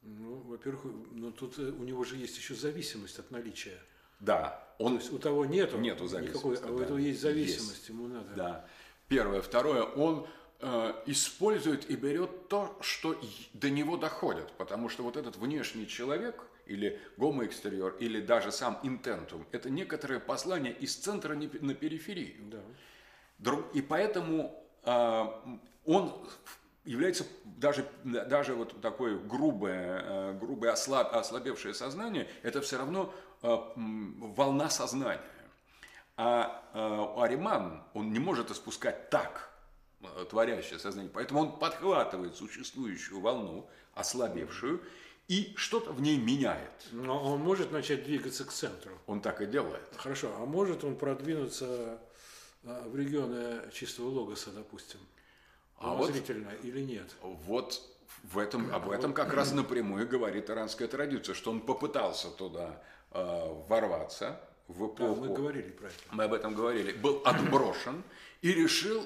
Ну, во-первых, ну, тут у него же есть еще зависимость от наличия. Да. То есть у того нету зависимости. никакой, а у этого есть зависимость, ему надо. Да. Первое. Второе, он использует и берет то, что до него доходит. Потому что вот этот внешний человек, или гомоэкстерьор, или даже сам интентум, это некоторое послание из центра на периферию. Да. И поэтому он является даже вот такое грубое ослабевшее сознание, это все равно волна сознания. А Ариман, он не может испускать так творящее сознание, поэтому он подхватывает существующую волну, ослабевшую, и что-то в ней меняет. Но он может начать двигаться к центру. Он так и делает. Хорошо, а может он продвинуться в регионы чистого логоса, допустим? Зрительно или нет? Вот об этом как раз напрямую говорит иранская традиция, что он попытался туда ворваться в эпоху. Да, мы говорили про это. Мы об этом говорили. Был отброшен и решил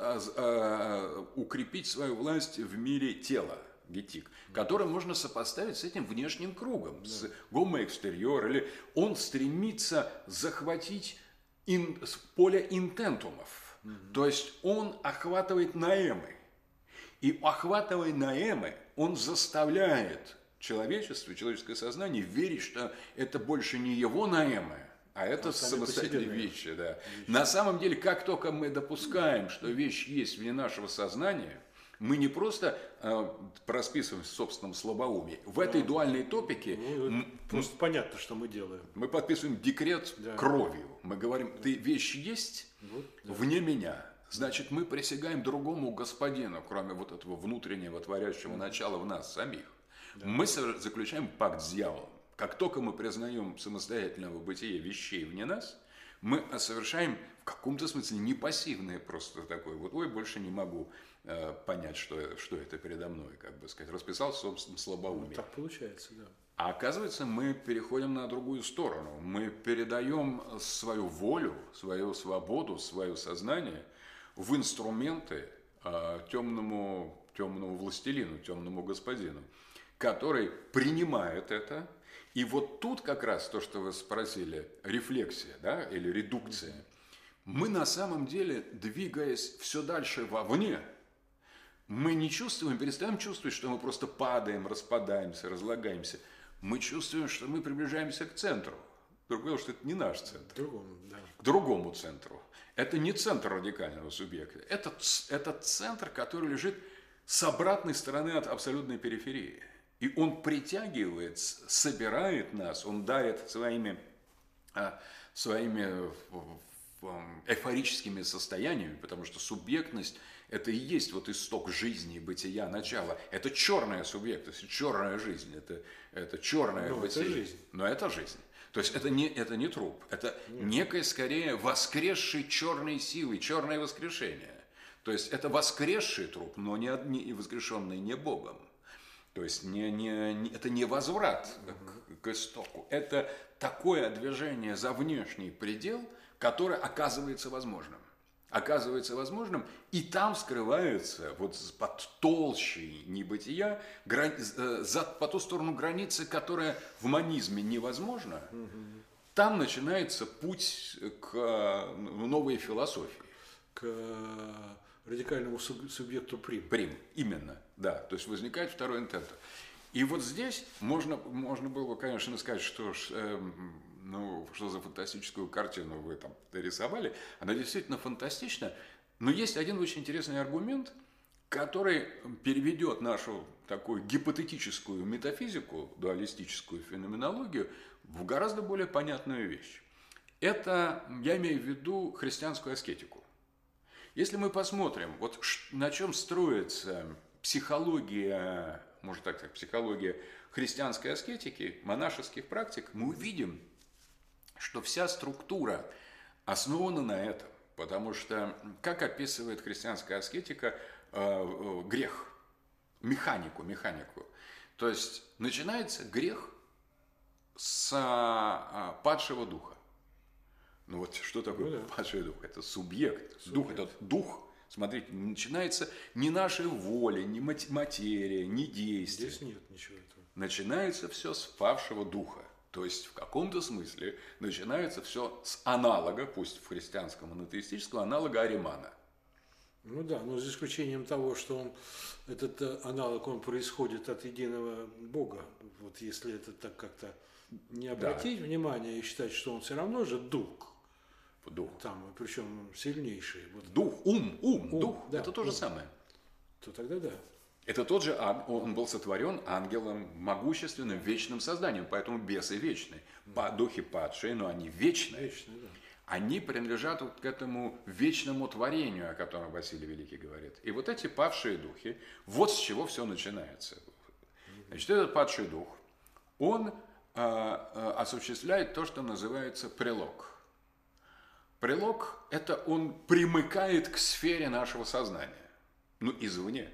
укрепить свою власть в мире тела, гетик, который можно сопоставить с этим внешним кругом, с гомоэкстерьор. Или он стремится захватить поле интентумов. То есть он охватывает наэмы. И охватывая наэмы, он заставляет человеческое сознание верить, что это больше не его наэмы, а это самостоятельные вещи. Да. На самом деле, как только мы допускаем, что вещь есть вне нашего сознания, мы не просто просписываем в собственном слабоумии. В этой дуальной топике просто понятно, что мы делаем. Мы подписываем декрет кровью. Мы говорим, ты вещь есть вне меня. Значит, мы присягаем другому господину, кроме вот этого внутреннего творящего начала в нас самих. Да. Мы заключаем пакт с дьяволом. Как только мы признаем самостоятельного бытия вещей вне нас, мы совершаем в каком-то смысле не пассивное просто такое, вот ой, больше не могу понять, что это передо мной, как бы сказать, расписал в собственном слабоумии. Ну, так получается, да. А оказывается, мы переходим на другую сторону. Мы передаем свою волю, свою свободу, свое сознание в инструменты темному властелину, темному господину, который принимает это. И вот тут как раз то, что вы спросили, рефлексия, да, или редукция. Мы на самом деле, двигаясь все дальше вовне, мы не чувствуем, перестаем чувствовать, что мы просто падаем, распадаемся, разлагаемся. Мы чувствуем, что мы приближаемся к центру. Другое дело, что это не наш центр. К другому центру. Это не центр радикального субъекта. Это центр, который лежит с обратной стороны от абсолютной периферии. И он притягивает, собирает нас, он дарит своими эйфорическими состояниями, потому что субъектность – это и есть вот исток жизни, бытия, начала. Это черная субъектность, черная жизнь, это черное бытие. Это жизнь. Но это жизнь. То есть это не труп, это некое скорее воскресшей черной силы, черное воскрешение. То есть это воскресший труп, но не воскрешенный не Богом. То есть это не возврат к истоку, это такое движение за внешний предел, которое оказывается возможным. И там скрывается вот под толщей небытия, по ту сторону границы, которая в монизме невозможна, там начинается путь к новой философии. К радикальному субъекту прим. Прим, именно, да. То есть возникает второй интентор. И вот здесь можно было бы, конечно, сказать, что за фантастическую картину вы там рисовали. Она действительно фантастична. Но есть один очень интересный аргумент, который переведет нашу такую гипотетическую метафизику, дуалистическую феноменологию в гораздо более понятную вещь. Это, я имею в виду христианскую аскетику. Если мы посмотрим, вот на чем строится психология, можно так сказать, психология христианской аскетики, монашеских практик, мы увидим, что вся структура основана на этом. Потому что, как описывает христианская аскетика, грех, механику. То есть, начинается грех с падшего духа. Ну вот что такое падший дух? Это субъект. Дух, смотрите, начинается не нашей воли, не материя, не действия. Здесь нет ничего этого. начинается все с павшего духа. То есть в каком-то смысле начинается все с аналога, пусть в христианском монотеистическом, аналога Аримана. Ну да, но за исключением того, что этот аналог, он происходит от единого Бога. Вот если это так как-то не обратить внимание и считать, что он все равно же дух. Дух. Там, причем сильнейший. Вот. Дух, дух. Да, это то же самое. То тогда да. Это тот же, он был сотворен ангелом, могущественным, вечным созданием, поэтому бесы вечные. Духи падшие, но они вечные. Вечные, да. Они принадлежат вот к этому вечному творению, о котором Василий Великий говорит. И вот эти падшие духи, вот с чего все начинается. Значит, этот падший дух, он осуществляет то, что называется прилог. Прилог – это он примыкает к сфере нашего сознания, извне.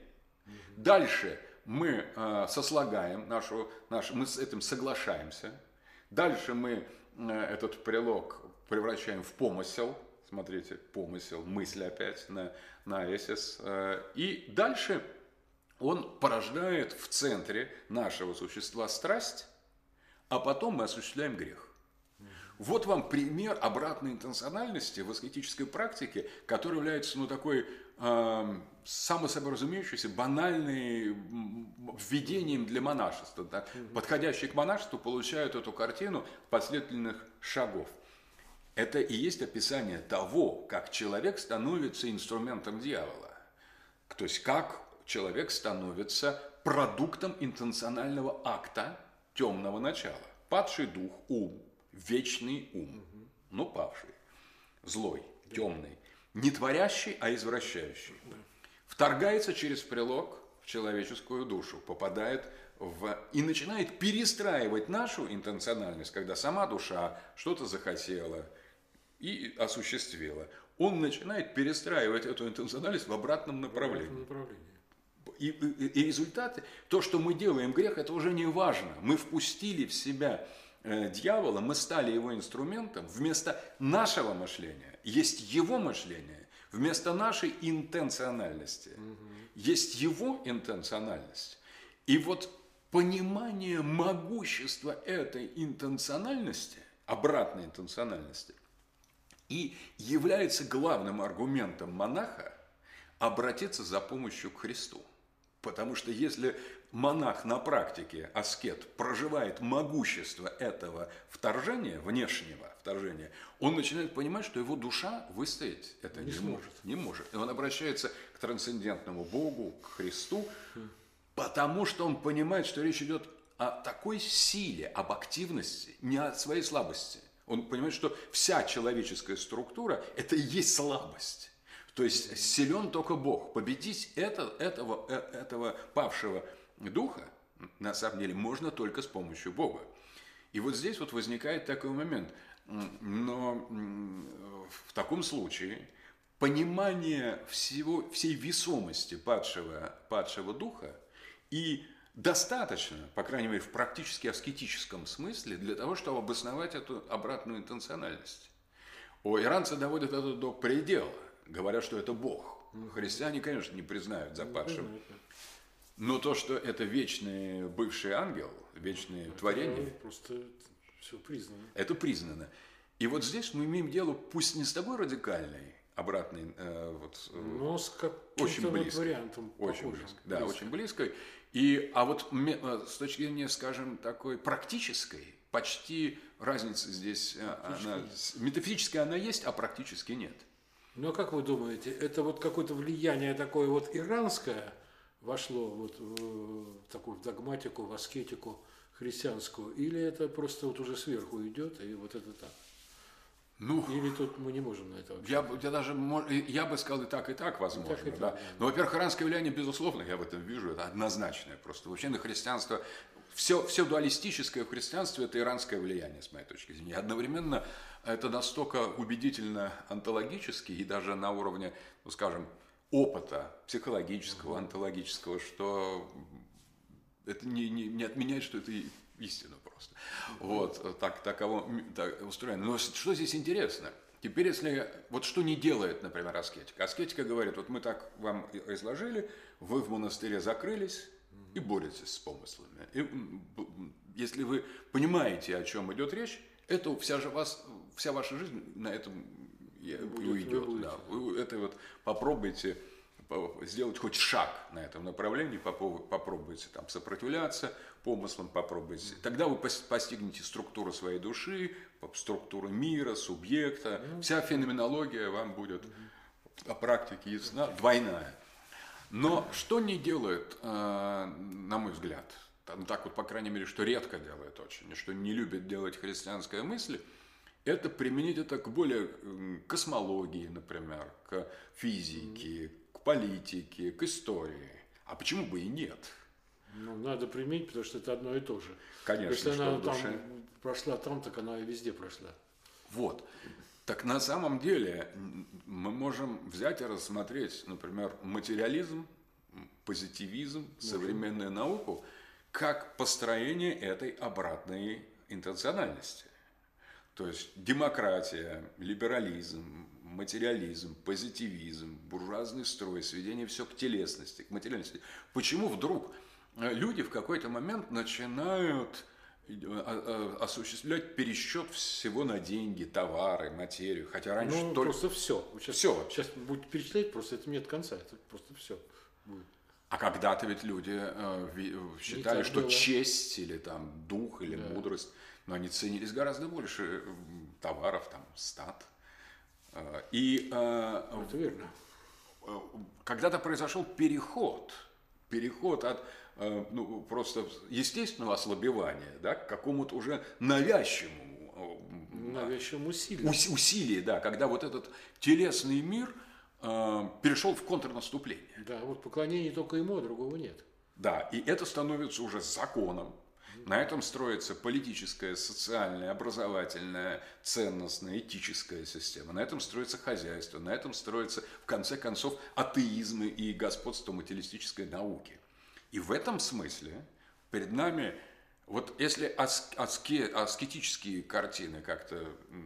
Дальше мы сослагаем мы с этим соглашаемся. Дальше мы этот прилог превращаем в помысел. Смотрите, помысел, мысль опять на эсэс. И дальше он порождает в центре нашего существа страсть, а потом мы осуществляем грех. Вот вам пример обратной интенциональности в аскетической практике, который является такой само собой разумеющийся банальным введением для монашества. Да? Подходящие к монашеству получают эту картину последовательных шагов. Это и есть описание того, как человек становится инструментом дьявола. То есть, как человек становится продуктом интенционального акта темного начала. Падший дух, ум, вечный ум, павший, злой, темный, не творящий, а извращающий. Вторгается через прилог в человеческую душу, попадает и начинает перестраивать нашу интенциональность, когда сама душа что-то захотела и осуществила. Он начинает перестраивать эту интенциональность в обратном направлении. И результаты, то, что мы делаем грех, это уже не важно. Мы впустили в себя дьявола, мы стали его инструментом. Вместо нашего мышления есть его мышление. Вместо нашей интенциональности есть его интенциональность. И вот понимание могущества этой интенциональности, обратной интенциональности, и является главным аргументом монаха обратиться за помощью к Христу. Потому что если монах на практике, аскет, проживает могущество этого вторжения, внешнего вторжения, он начинает понимать, что его душа выстоять это не может. И он обращается к трансцендентному Богу, к Христу, потому что он понимает, что речь идет о такой силе, об активности, не о своей слабости. Он понимает, что вся человеческая структура – это и есть слабость. То есть силен только Бог. Победить этого павшего духа, на самом деле, можно только с помощью Бога. И вот здесь вот возникает такой момент. Но в таком случае понимание всей весомости падшего духа и достаточно, по крайней мере, в практически аскетическом смысле, для того, чтобы обосновать эту обратную интенциональность. Иранцы доводят это до предела. Говорят, что это Бог. Христиане, конечно, не признают за падшим. Но то, что это вечный бывший ангел, вечное творение, просто все признано. Это признано. И вот здесь мы имеем дело, пусть не с такой радикальной, обратной, но с каким-то вариантом очень близкой. Да, очень близкой. А вот с точки зрения, скажем, такой практической, почти разница здесь, метафизическая она есть, а практически нет. Ну, а как вы думаете, это вот какое-то влияние такое вот иранское вошло вот в такую догматику, в аскетику христианскую, или это просто вот уже сверху идет, и вот это так? Или тут мы не можем на это вообще? Я бы сказал и так, возможно. И так, да. Но, во-первых, иранское влияние, безусловно, я в этом вижу, это однозначное просто. Вообще на христианство, все дуалистическое в христианстве – это иранское влияние, с моей точки зрения. Одновременно это настолько убедительно онтологически и даже на уровне, скажем, опыта психологического, онтологического, что это не отменяет, что это истина просто. Вот, так устроено. Но что здесь интересно? Теперь, если, вот что не делает, например, аскетика. Аскетика говорит, вот мы так вам изложили, вы в монастыре закрылись, и боретесь с помыслами. И если вы понимаете, о чем идет речь, это вся ваша жизнь на этом и уйдет. Да. Вы это вот попробуйте сделать хоть шаг на этом направлении, попробуйте там сопротивляться помыслам, попробуйте. Тогда вы постигнете структуру своей души, структуру мира, субъекта. Вся феноменология вам будет о практике ясна, двойная. Но что не делает, на мой взгляд, так вот, по крайней мере, что редко делает очень, и что не любит делать христианская мысль, это применить это к более космологии, например, к физике, к политике, к истории. А почему бы и нет? Ну, надо применить, потому что это одно и то же. Конечно, если что она в душе. там прошла там, так она и везде прошла. Вот. Так на самом деле мы можем взять и рассмотреть, например, материализм, позитивизм, современную науку, как построение этой обратной интенциональности. То есть демократия, либерализм, материализм, позитивизм, буржуазный строй, сведение все к телесности, к материальности. Почему вдруг люди в какой-то момент начинают осуществлять пересчет всего на деньги, товары, материю, хотя раньше только... просто все. Сейчас будет перечислять, просто это нет конца, это просто все будет. А когда-то ведь люди считали, что было. честь или там дух или мудрость, но они ценились гораздо больше товаров, там, стат. И это верно. Когда-то произошел переход от просто естественного ослабевания, да, к какому-то уже навязчивому усилию. Усилие, да, когда вот этот телесный мир перешел в контрнаступление. Да, вот поклонение только ему, а другого нет. Да, и это становится уже законом. На этом строится политическая, социальная, образовательная, ценностная, этическая система. На этом строится хозяйство. На этом строится, в конце концов, атеизм и господство материалистической науки. И в этом смысле перед нами, вот если аскетические картины как-то,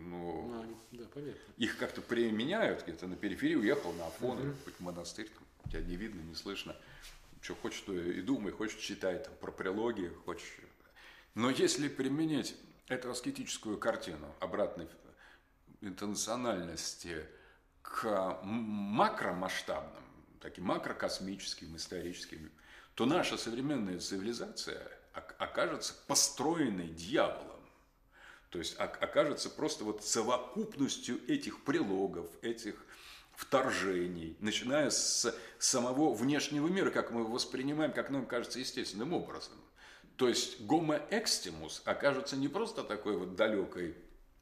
их как-то применяют, где-то на периферии уехал на Афоны, хоть в монастырь, там, тебя не видно, не слышно, что хочешь, то и думай, хочешь читай там, про прилоги, хочешь. Но если применить эту аскетическую картину обратной интенциональности к макромасштабным, таким макрокосмическим, историческим, то наша современная цивилизация окажется построенной дьяволом. То есть окажется просто вот совокупностью этих прилогов, этих вторжений, начиная с самого внешнего мира, как мы его воспринимаем, как нам кажется, естественным образом. То есть Homo extimus окажется не просто такой вот далекой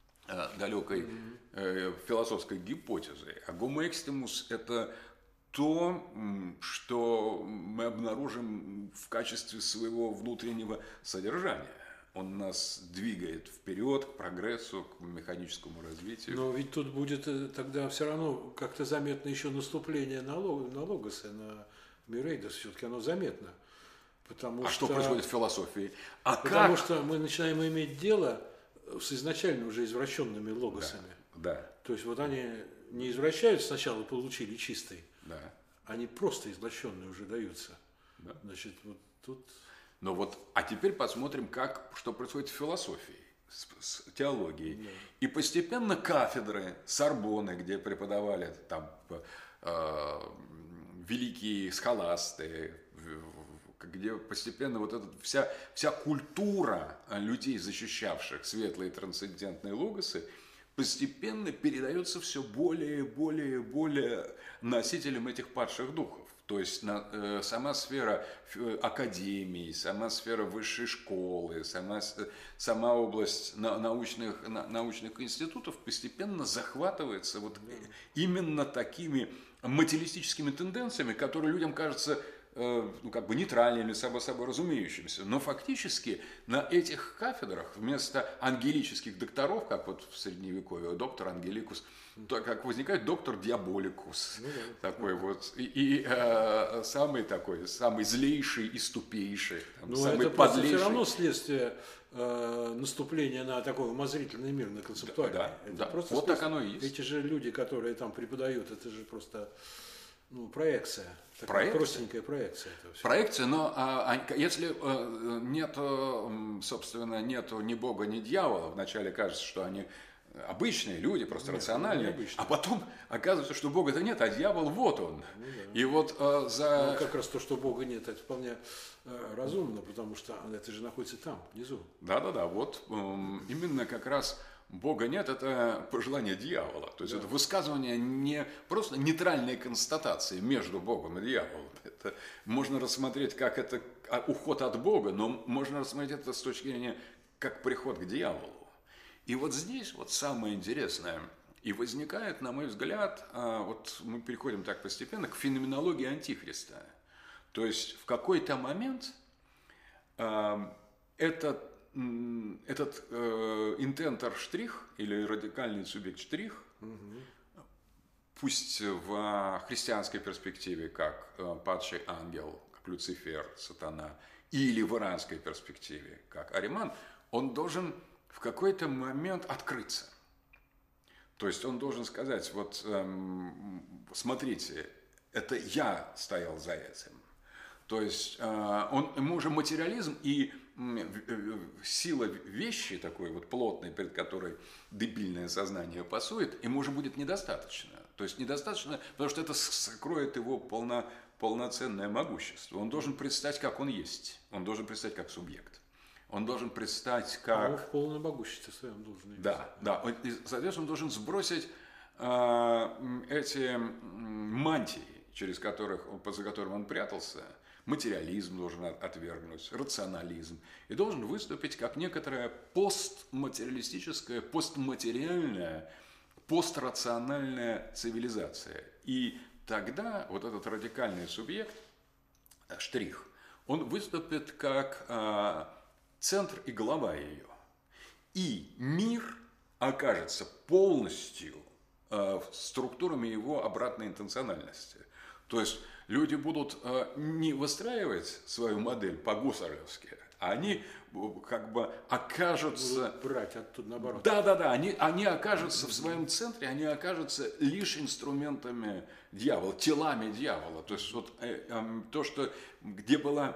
философской гипотезой, а Homo extimus – это то, что мы обнаружим в качестве своего внутреннего содержания. Он нас двигает вперед к прогрессу, к механическому развитию. Но ведь тут будет тогда все равно как-то заметно еще наступление на логосы, на Мирейдос, все-таки оно заметно. Что происходит в философии? Потому что мы начинаем иметь дело с изначально уже извращенными логосами. Да. То есть вот они не извращают сначала, получили чистый, они просто извращенные уже даются. Да. Значит, вот тут... А теперь посмотрим, что происходит в философии, с теологией. Да. И постепенно кафедры Сорбонны, где преподавали там великие схоласты, где постепенно вот эта вся культура людей, защищавших светлые трансцендентные логосы, постепенно передается все более и более носителям этих падших духов. То есть сама сфера академии, сама сфера высшей школы, сама область научных институтов постепенно захватывается вот именно такими материалистическими тенденциями, которые людям кажутся нейтральными, само собой разумеющимися. Но фактически на этих кафедрах вместо ангелических докторов, как вот в Средневековье, доктор Ангеликус, как возникает доктор Диаболикус, такой вот, самый злейший и ступейший, самый это подлейший. все равно следствие наступления на такой умозрительный мир, на концептуальный. Да. Вот так оно и есть. Эти же люди, которые там преподают, это же просто... проекция. Такая простенькая проекция. Это все. Проекция, но если собственно, нету ни Бога, ни дьявола, вначале кажется, что они обычные люди, просто рациональные, а потом оказывается, что Бога-то нет, а дьявол вот он. Ну, да. И вот как раз то, что Бога нет, это вполне разумно, потому что это же находится там, внизу. Да-да-да, вот именно как раз Бога нет, это пожелание дьявола. То есть это высказывание не просто нейтральной констатации между Богом и дьяволом. Это можно рассмотреть как это уход от Бога, но можно рассмотреть это с точки зрения как приход к дьяволу. И вот здесь вот самое интересное и возникает, на мой взгляд, вот мы переходим так постепенно к феноменологии Антихриста. То есть в какой-то момент этот интентор штрих или радикальный субъект штрих, пусть в христианской перспективе как падший ангел, как Люцифер, сатана, или в иранской перспективе как Ариман, он должен в какой-то момент открыться. То есть он должен сказать, вот смотрите, это я стоял за этим. То есть ему уже материализм и сила вещи такой вот плотной, перед которой дебильное сознание пасует, ему уже будет недостаточно. То есть недостаточно, потому что это скроет его полноценное могущество. Он должен предстать, как он есть. Он должен предстать, как субъект. Он должен предстать, как... Он в полном могуществе своем должен быть. Да. И, соответственно, он должен сбросить эти мантии, за которым он прятался. Материализм должен отвергнуть, рационализм. И должен выступить как некоторая постматериалистическая, постматериальная, пострациональная цивилизация. И тогда вот этот радикальный субъект, штрих, он выступит как центр и глава ее. И мир окажется полностью структурами его обратной интенциональности. То есть люди будут не выстраивать свою модель по-гусаревски, а они как бы окажутся... Будут брать оттуда наоборот. Да. Они окажутся в своем центре, они окажутся лишь инструментами дьявола, телами дьявола. То есть вот то, что где была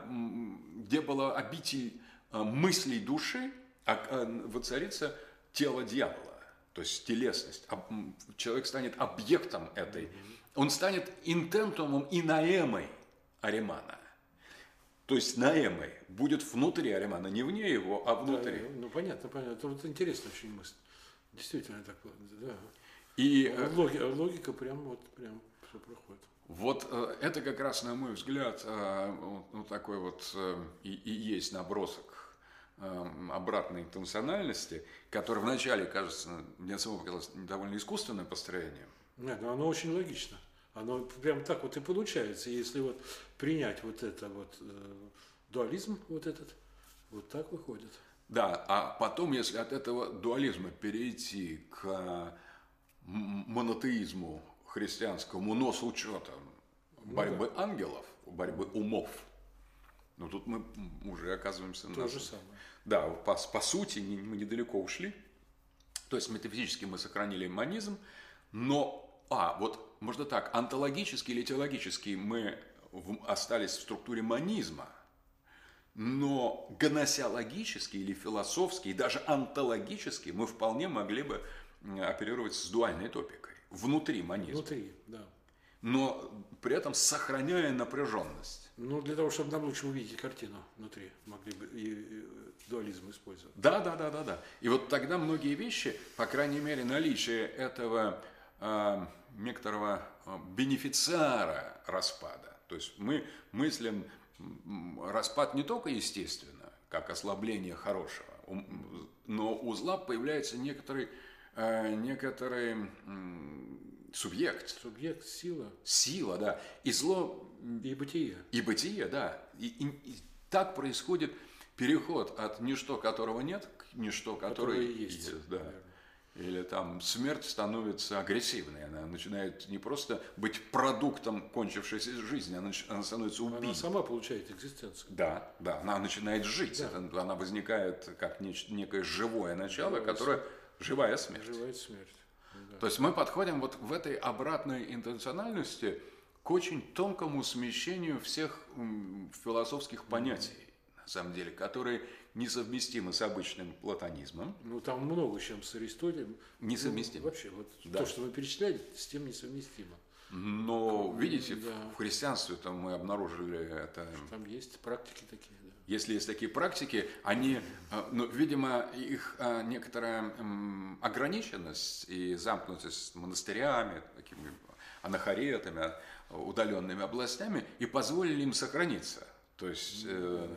обитель мыслей души, воцарится тело дьявола, то есть телесность. Человек станет объектом этой. Он станет интентумом и наэмой Аримана. То есть наэмой будет внутри Аримана, не вне его, а внутри. Да, понятно. Это вот интересная очень мысль. Действительно так, да. И логика прям все проходит. Вот это как раз, на мой взгляд, вот такой вот и есть набросок обратной интенциональности, который вначале кажется, мне самому показалось довольно искусственным построением. Нет, но оно очень логично. Оно прям так вот и получается. Если вот принять вот это вот дуализм вот этот, вот так выходит. Да, а потом, если от этого дуализма перейти к монотеизму христианскому, но с учетом борьбы ангелов, борьбы умов, ну тут мы уже оказываемся То же самое. Да, по сути мы недалеко ушли. То есть метафизически мы сохранили монизм, но вот можно так, онтологически или теологически мы остались в структуре монизма, но гносеологически или философски, и даже онтологически мы вполне могли бы оперировать с дуальной топикой внутри монизма. Внутри, да. Но при этом сохраняя напряженность. Ну, для того, чтобы нам лучше увидеть картину внутри, могли бы и дуализм использовать. Да. И вот тогда многие вещи, по крайней мере, наличие этого некоторого бенефициара распада. То есть мы мыслим распад не только естественно, как ослабление хорошего, но у зла появляется некоторый субъект. Субъект, сила. Сила, да. И зло... И бытие. И бытие, да. И так происходит переход от ничто, которого нет, к ничто, которое есть. Да. Или там смерть становится агрессивной. Она начинает не просто быть продуктом кончившейся жизни, она становится убийцей. Она сама получает экзистенцию. Да, она начинает жить. Да. Она возникает как некое живое начало, которое... Живая смерть. Живая смерть. Да. То есть мы подходим вот в этой обратной интенциональности к очень тонкому смещению всех философских понятий, на самом деле, которые несовместимы с обычным платонизмом. Ну, там много чем с Аристотелем. Несовместимо. Ну, вообще, вот Да. то, что вы перечисляли, с тем несовместимо. Но, видите, Да. в христианстве-то мы обнаружили это. Там есть практики такие, да. Если есть такие практики, они, ну, видимо, их некоторая ограниченность и замкнутость монастырями, такими анахоретами, удаленными областями и позволили им сохраниться. То есть,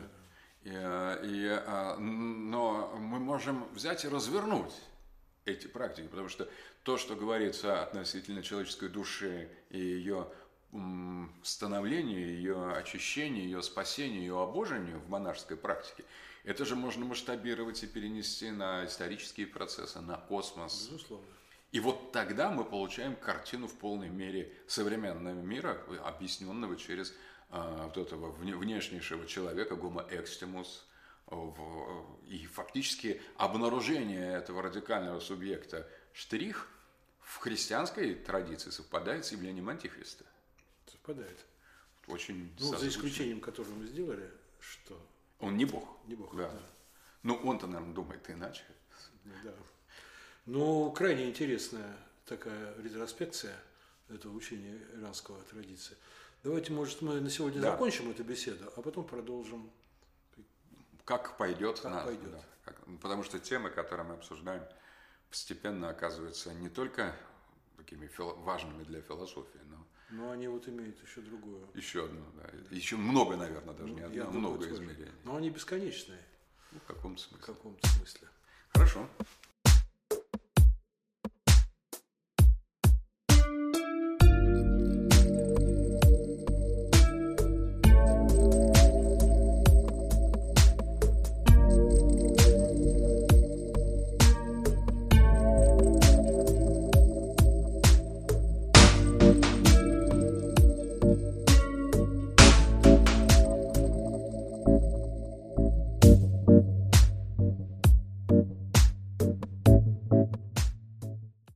но мы можем взять и развернуть эти практики, потому что то, что говорится относительно человеческой души и ее становлению, ее очищению, ее спасению, ее обожению в монашеской практике, это же можно масштабировать и перенести на исторические процессы, на космос. Безусловно. И вот тогда мы получаем картину в полной мере современного мира, объясненного через вот этого внешнейшего человека, Homo eximus, и фактически обнаружение этого радикального субъекта штрих в христианской традиции совпадает с явлением Антихриста. Совпадает. Очень Ну, за исключением, которое мы сделали, что... Он не Бог. Не Бог, да. да. Ну, он-то, наверное, думает иначе. Да. Ну, крайне интересная такая ретроспекция этого учения иранского традиции. Давайте, может, мы на сегодня закончим эту беседу, а потом продолжим. Как пойдет. Как пойдет. Да, потому что темы, которые мы обсуждаем, постепенно оказываются не только такими важными для философии, но они вот имеют еще другую. Еще одно, да. Еще много, наверное, даже не одно, много измерений. Но они бесконечные. В каком-то смысле. В каком-то смысле. Хорошо.